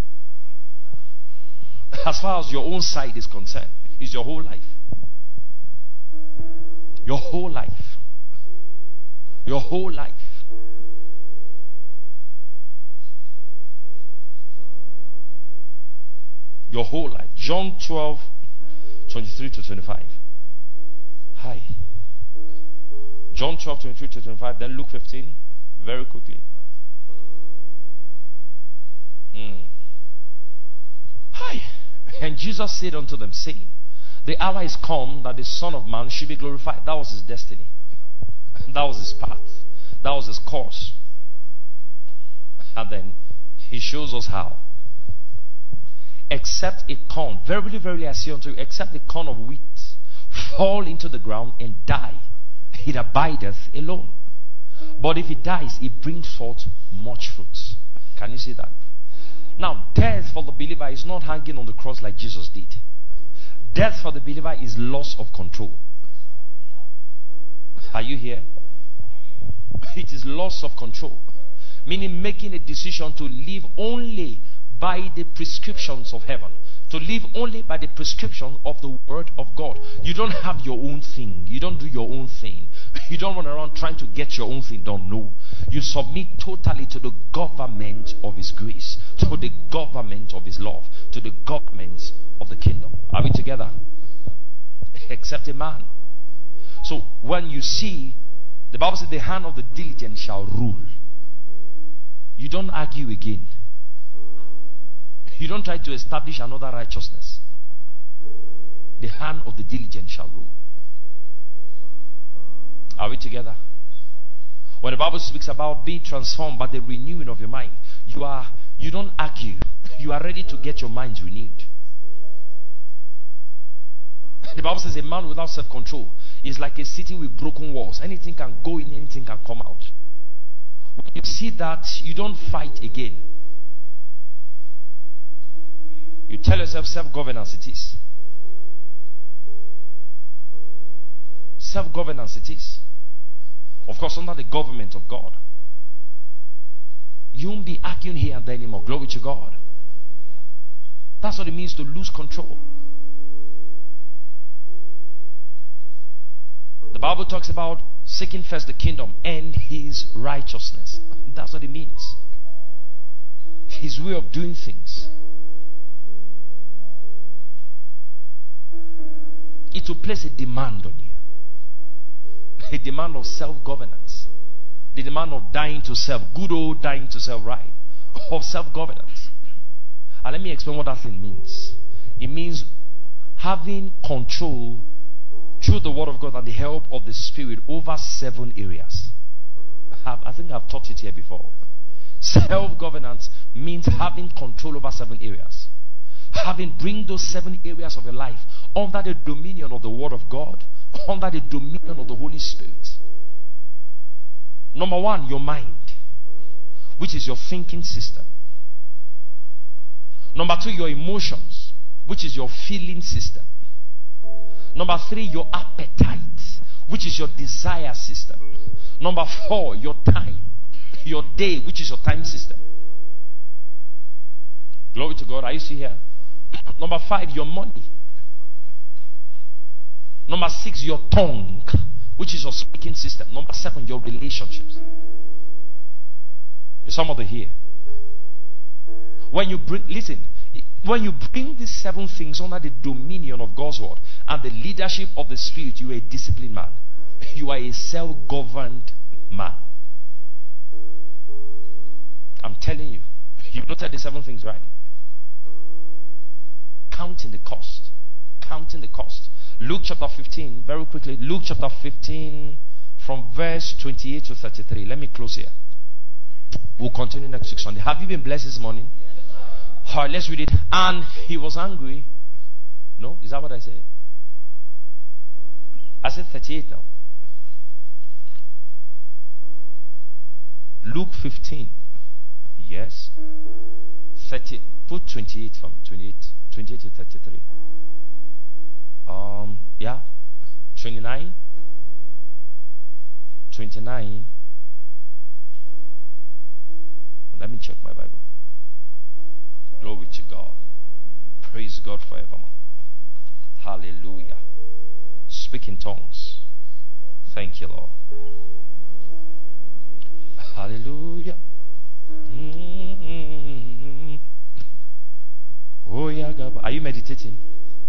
As far as your own side is concerned, is your whole life. Your whole life. Your whole life. Your whole life. John 12, 23 to 25. Hi. John 12, 23 to 25. Then Luke 15. Very quickly. Hi. And Jesus said unto them, saying, the hour is come that the Son of Man should be glorified. That was his destiny. That was his path. That was his course. And then he shows us how. Except a corn, verily, verily I say unto you, except a corn of wheat fall into the ground and die, it abideth alone. But if it dies, it brings forth much fruit. Can you see that? Now, death for the believer is not hanging on the cross like Jesus did. Death for the believer is loss of control. Are you here? It is loss of control. Meaning making a decision to live only by the prescriptions of heaven. To live only by the prescription of the word of God. You don't have your own thing. You don't do your own thing. You don't run around trying to get your own thing done. No. You submit totally to the government of his grace. To the government of his love. To the government of the kingdom. Are we together? Except a man. So when you see, the Bible says the hand of the diligent shall rule. You don't argue again. You don't try to establish another righteousness. The hand of the diligent shall rule. Are we together? When the Bible speaks about being transformed by the renewing of your mind, you don't argue. You are ready to get your mind renewed. The Bible says a man without self-control is like a city with broken walls. Anything can go in, anything can come out. When you see that, you don't fight again. You tell yourself self-governance it is. Self-governance it is. Of course, under the government of God. You won't be arguing here and there anymore. Glory to God. That's what it means to lose control. The Bible talks about seeking first the kingdom and his righteousness. That's what it means. His way of doing things. It will place a demand on you. A demand of self-governance. The demand of dying to self. Good old dying to self, right? Of self-governance. And let me explain what that thing means. It means having control through the word of God and the help of the Spirit over 7 areas. I think I've taught it here before. Self-governance means having control over 7 areas. Bring those 7 areas of your life under the dominion of the word of God, under the dominion of the Holy Spirit. Number 1, your mind, which is your thinking system. Number 2, your emotions, which is your feeling system. Number 3, your appetite, which is your desire system. Number 4, your time, your day, which is your time system. Glory to God. Are you still here? Number 5, your money. Number 6, your tongue, which is your speaking system. Number 7, your relationships. Is somebody here? When you bring these 7 things under the dominion of God's word and the leadership of the Spirit, you are a disciplined man. You are a self-governed man. I'm telling you. You noted the 7 things, right? Counting the cost. Counting the cost. Luke chapter 15, very quickly. Luke chapter 15 from verse 28 to 33. Let me close here. We'll continue next week Sunday. Have you been blessed this morning? Alright, let's read it. And he was angry. No? Is that what I said? I said 38 now. Luke 15. Yes. 30. Put 28 for me. 28 to 33. Yeah. 29. 29. Let me check my Bible. Glory to God. Praise God forevermore. Hallelujah. Speak in tongues. Thank you, Lord. Hallelujah. Mm-hmm. Oh, yeah, God. Are you meditating?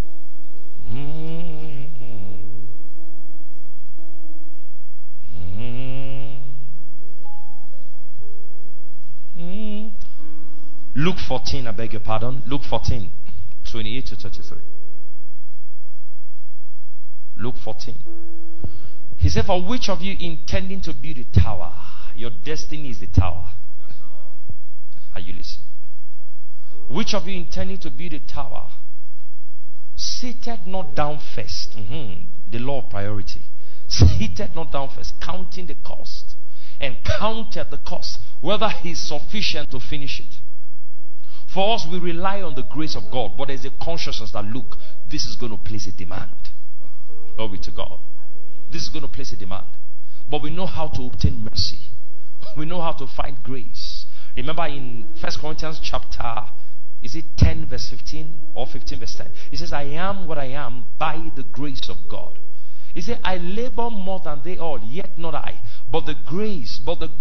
Mm-hmm. Mm-hmm. Luke 14, I beg your pardon. Luke 14, 28 to 33. Luke 14. He said, for which of you intending to build a tower? Your destiny is the tower. Are you listening? Which of you intending to build a tower? Seated not down first. The law of priority. Seated not down first, counting the cost, and counted the cost, whether he's sufficient to finish it. For us, we rely on the grace of God, but there's a consciousness that, look, this is going to place a demand. Glory to God. This is going to place a demand. But we know how to obtain mercy. We know how to find grace. Remember in 1 Corinthians chapter, is it 10 verse 15 or 15 verse 10? It says, I am what I am by the grace of God. He said, I labor more than they all, yet not I, but the grace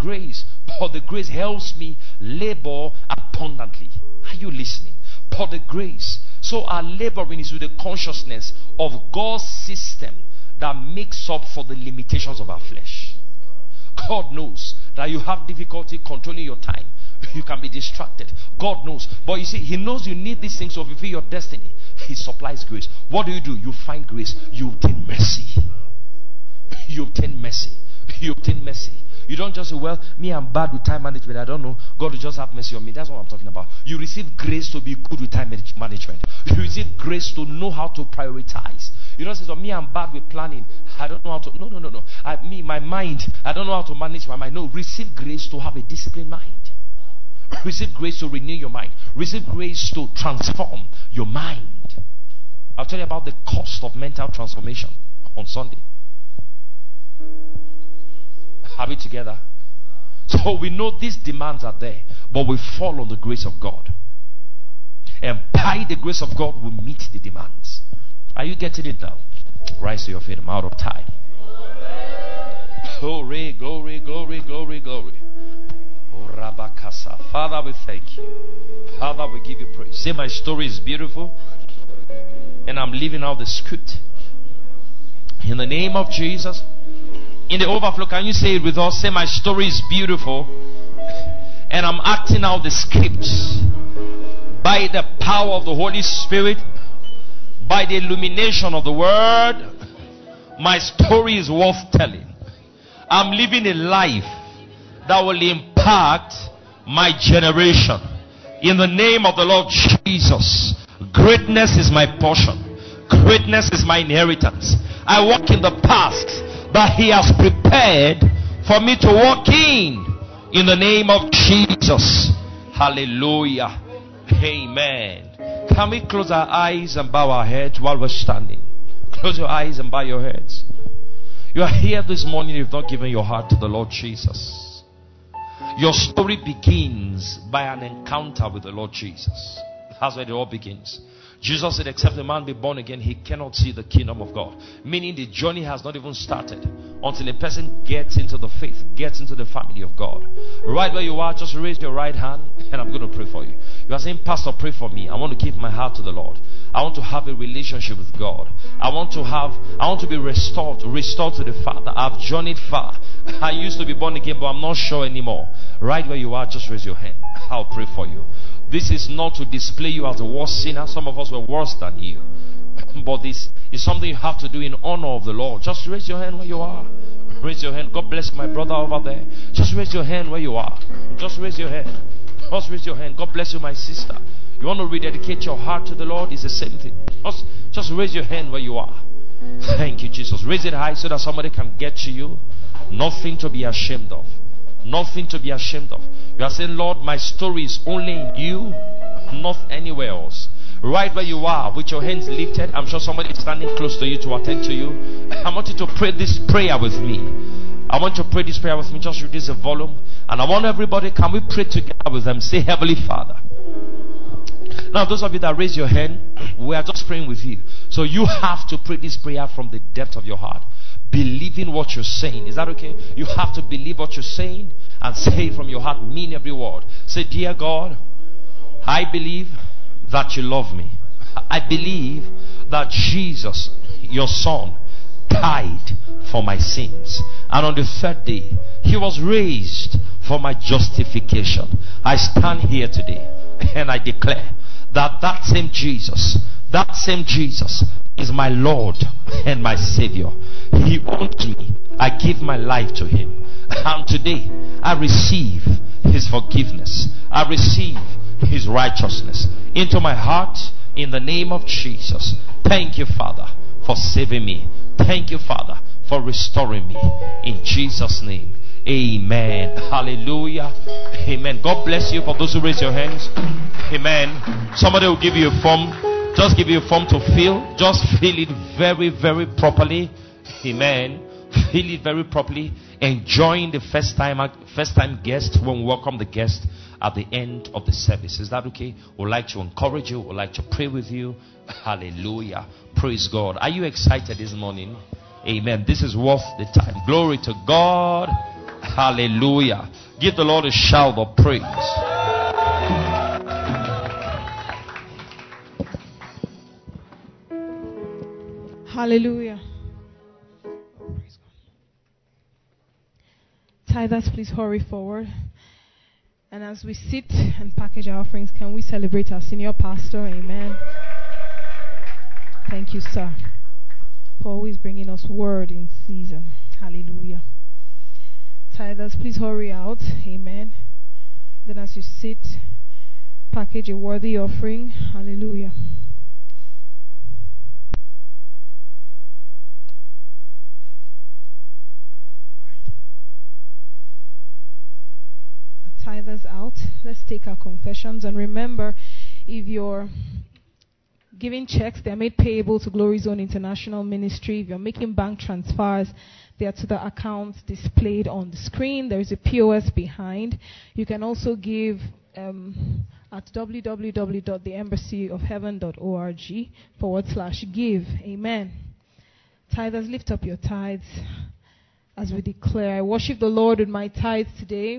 helps me labor abundantly. Are you listening? But the grace. So our laboring is with the consciousness of God's system that makes up for the limitations of our flesh. God knows that you have difficulty controlling your time. You can be distracted. God knows. But you see, He knows you need these things to fulfill your destiny. He supplies grace. What do? You find grace. You obtain mercy. You obtain mercy. You obtain mercy. You don't just say, well, me, I'm bad with time management. I don't know. God will just have mercy on me. That's what I'm talking about. You receive grace to be good with time management. You receive grace to know how to prioritize. You don't say, so me, I'm bad with planning. I don't know how to. No. My mind, I don't know how to manage my mind. No, receive grace to have a disciplined mind. Receive grace to renew your mind. Receive grace to transform your mind. I'll tell you about the cost of mental transformation on Sunday. Have it together. So we know these demands are there, but we fall on the grace of God. And by the grace of God, we meet the demands. Are you getting it now? Rise to your feet. I'm out of time. Glory, glory, glory, glory, glory. Father, we thank you. Father, we give you praise. Say, my story is beautiful, and I'm living out the script. In the name of Jesus. In the overflow, can you say it with us? Say, my story is beautiful, and I'm acting out the script by the power of the Holy Spirit, by the illumination of the Word. My story is worth telling. I'm living a life that will impact my generation. In the name of the Lord Jesus, greatness is my portion. Greatness is my inheritance. I walk in the path that He has prepared for me to walk in the name of Jesus. Hallelujah. Amen. Can we close our eyes and bow our heads while we're standing? Close your eyes and bow your heads. You are here this morning, you've not given your heart to the Lord Jesus. Your story begins by an encounter with the Lord Jesus. That's where it all begins. Jesus said, except a man be born again, he cannot see the kingdom of God. Meaning the journey has not even started until a person gets into the faith, gets into the family of God. Right where you are, just raise your right hand and I'm going to pray for you. You are saying, Pastor, pray for me. I want to give my heart to the Lord. I want to have a relationship with God. I want to be restored to the Father. I've journeyed far. I used to be born again, but I'm not sure anymore. Right where you are, just raise your hand. I'll pray for you. This is not to display you as a worse sinner. Some of us were worse than you. But this is something you have to do in honor of the Lord. Just raise your hand where you are. Raise your hand. God bless my brother over there. Just raise your hand where you are. Just raise your hand. Just raise your hand. God bless you, my sister. You want to rededicate your heart to the Lord? It's the same thing. Just raise your hand where you are. Thank you, Jesus. Raise it high so that somebody can get to you. Nothing to be ashamed of. Nothing to be ashamed of. You are saying, Lord, my story is only in you, not anywhere else. Right where you are, with your hands lifted, I'm sure somebody is standing close to you to attend to you. I want you to pray this prayer with me. I want you to pray this prayer with me. Just reduce the volume. And I want everybody, can we pray together with them? Say, Heavenly Father. Now, those of you that raise your hand, we are just praying with you. So you have to pray this prayer from the depth of your heart. Believing what you're saying. Is that okay? You have to believe what you're saying and say it from your heart. Mean every word. Say, dear God, I believe that you love me. I believe that Jesus, your Son, died for my sins. And on the third day, He was raised for my justification. I stand here today and I declare that same Jesus is my Lord and my Savior. He owns me. I give my life to Him. And today, I receive His forgiveness. I receive His righteousness into my heart in the name of Jesus. Thank you, Father, for saving me. Thank you, Father, for restoring me. In Jesus' name. Amen. Hallelujah. Amen. God bless you. For those who raise your hands. Amen. Somebody will give you a form. Just give you a form to fill. Just fill it very, very properly. Amen. Fill it very properly. Enjoying the first time guest when we welcome the guest at the end of the service. Is that okay? We'd like to encourage you. We'd like to pray with you. Hallelujah. Praise God. Are you excited this morning? Amen. This is worth the time. Glory to God. Hallelujah. Give the Lord a shout of praise. Hallelujah. Tithers, please hurry forward. And as we sit and package our offerings, can we celebrate our senior pastor? Amen. Thank you, sir, for always bringing us word in season. Hallelujah. Tithers, please hurry out. Amen. Then as you sit, package a worthy offering. Hallelujah. Tithers out. Let's take our confessions. And remember, if you're giving checks, they're made payable to Glory Zone International Ministry. If you're making bank transfers, they are to the accounts displayed on the screen. There is a POS behind. You can also give at www.theembassyofheaven.org/give. Amen. Tithers, lift up your tithes as we declare. I worship the Lord with my tithes today.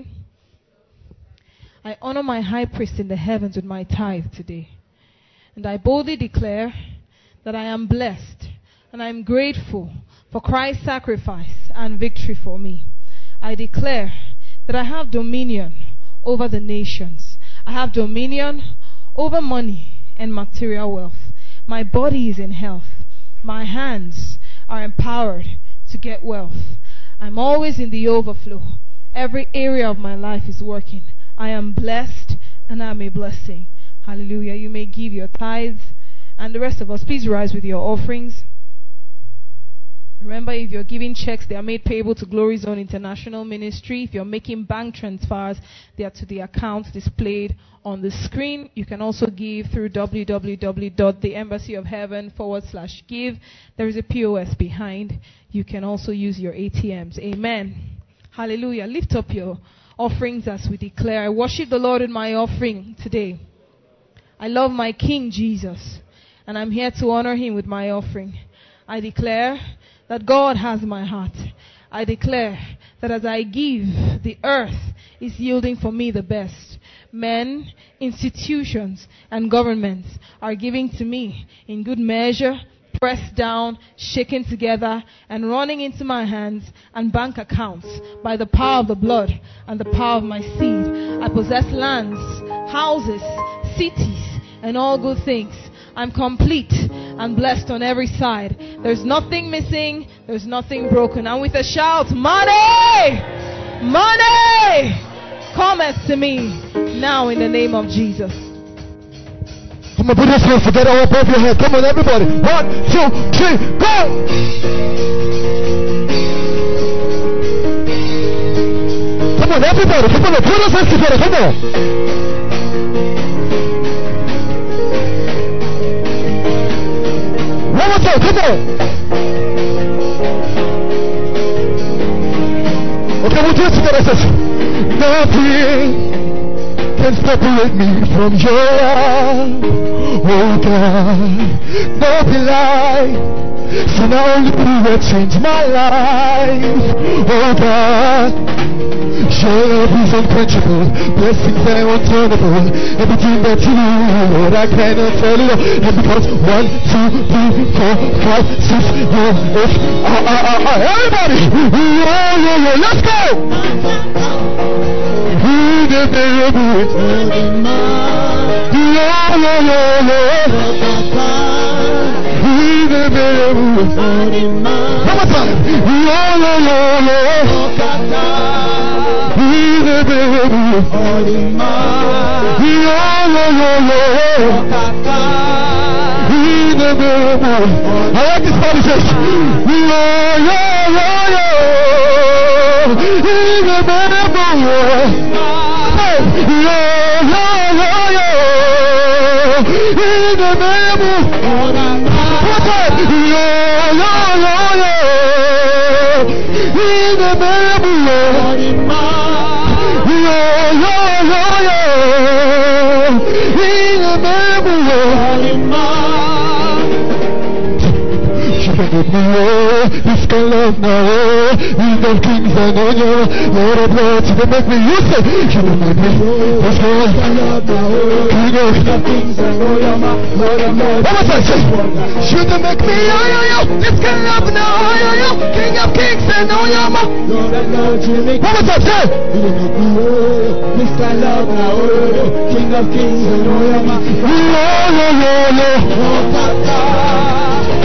I honor my high priest in the heavens with my tithe today. And I boldly declare that I am blessed and I am grateful for Christ's sacrifice and victory for me. I declare that I have dominion over the nations. I have dominion over money and material wealth. My body is in health. My hands are empowered to get wealth. I'm always in the overflow. Every area of my life is working. I am blessed and I'm a blessing. Hallelujah. You may give your tithes. And the rest of us, please rise with your offerings. Remember, if you're giving checks, they are made payable to Glory Zone International Ministry. If you're making bank transfers, they are to the accounts displayed on the screen. You can also give through www.theembassyofheaven.org/give. There is a POS behind. You can also use your ATMs. Amen. Hallelujah. Lift up your offerings as we declare. I worship the Lord in my offering today. I love my King Jesus, and I'm here to honor him with my offering. I declare that God has my heart. I declare that as I give, the earth is yielding for me the best. Men, institutions, and governments are giving to me in good measure, pressed down, shaken together, and running into my hands and bank accounts by the power of the blood and the power of my seed. I possess lands, houses, cities, and all good things. I'm complete and blessed on every side. There's nothing missing. There's nothing broken. And with a shout, money! Money! Cometh to me now in the name of Jesus. Come on, put this hands together all above your head. Come on, everybody. 1, 2, 3, go! Come on, everybody. Come on, put those hands together. Come on. One more time. Come on. Okay, we'll do it together. It says, nothing can separate me from your love, oh God. Nothing like, so not only will you change my life, oh God. Your love is unquenchable, blessings are unturnable. Everything that you do, Lord, I cannot tell it all. And because 1, 2, 3, 4, 5, 6, 7, 8, everybody, let's go! One more time. I like this part. It says, this kind of now, King of kings and Lord of lords, you make me use it. You make me this kind of now, King of kings and Lord of lords. What was I say? You make me this kind of now, King of kings and Lord of lords. What was I say? You make me this kind of now, King of kings and Lord of lords.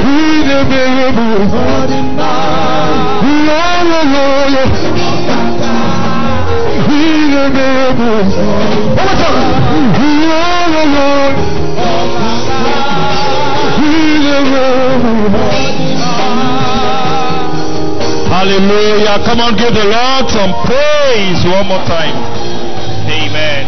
Hallelujah. Come on, give the Lord some praise one more time. Amen.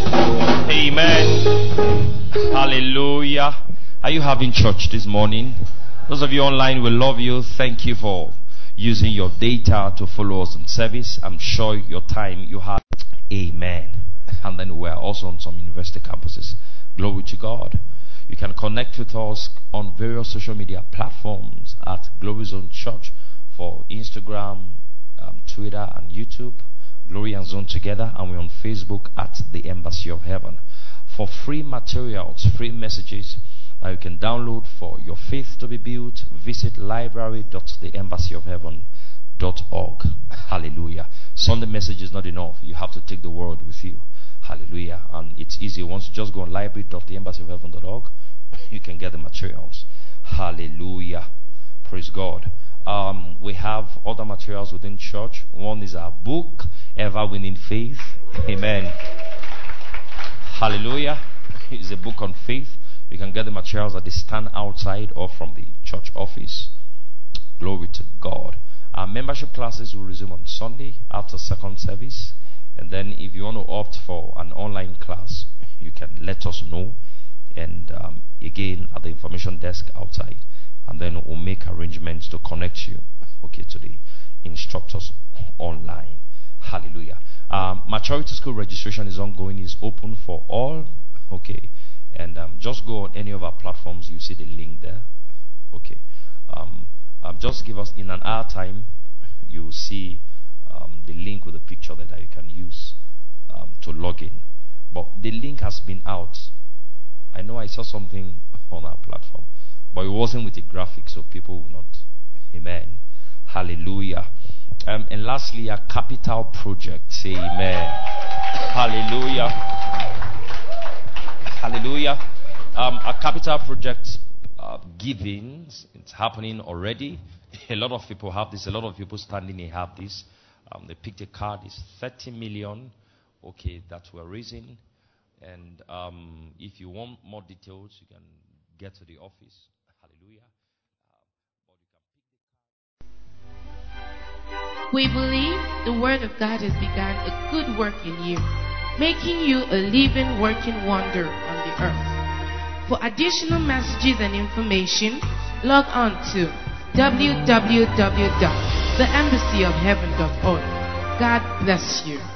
Amen. Hallelujah. Are you having church this morning? Those of you online, we love you. Thank you for using your data to follow us on service. I'm sure your time you have. Amen. And then we're also on some university campuses. Glory to God. You can connect with us on various social media platforms at Glory Zone Church for Instagram, Twitter, and YouTube. Glory and Zone together. And we're on Facebook at the Embassy of Heaven. For free materials, free messages, you can download for your faith to be built. Visit library.theembassyofheaven.org. Hallelujah. Sunday message is not enough. You have to take the word with you. Hallelujah. And it's easy. Once you just go on library.theembassyofheaven.org, you can get the materials. Hallelujah. Praise God. We have other materials within church. One is our book, Ever Winning Faith. Amen. Hallelujah. It's a book on faith. You can get the materials at the stand outside or from the church office. Glory to God. Our membership classes will resume on Sunday after second service. And then if you want to opt for an online class, you can let us know. And again, at the information desk outside. And then we'll make arrangements to connect you, to the instructors online. Hallelujah. Maturity School registration is ongoing. Is open for all. And just go on any of our platforms. You see the link there. Just give us in an hour time. You see the link with the picture that you can use to log in. But the link has been out. I know I saw something on our platform, but it wasn't with the graphic, so people will not. Amen. Hallelujah. And lastly, a capital project. Say amen. Hallelujah. Hallelujah. A capital project givings, it's happening already. A lot of people have this. A lot of people standing here have this. They picked a card. It's 30 million. That we're raising. And if you want more details, you can get to the office. Hallelujah. We believe the Word of God has begun a good work in you, making you a living, working wonder on the earth. For additional messages and information, log on to www.theembassyofheaven.org. God bless you.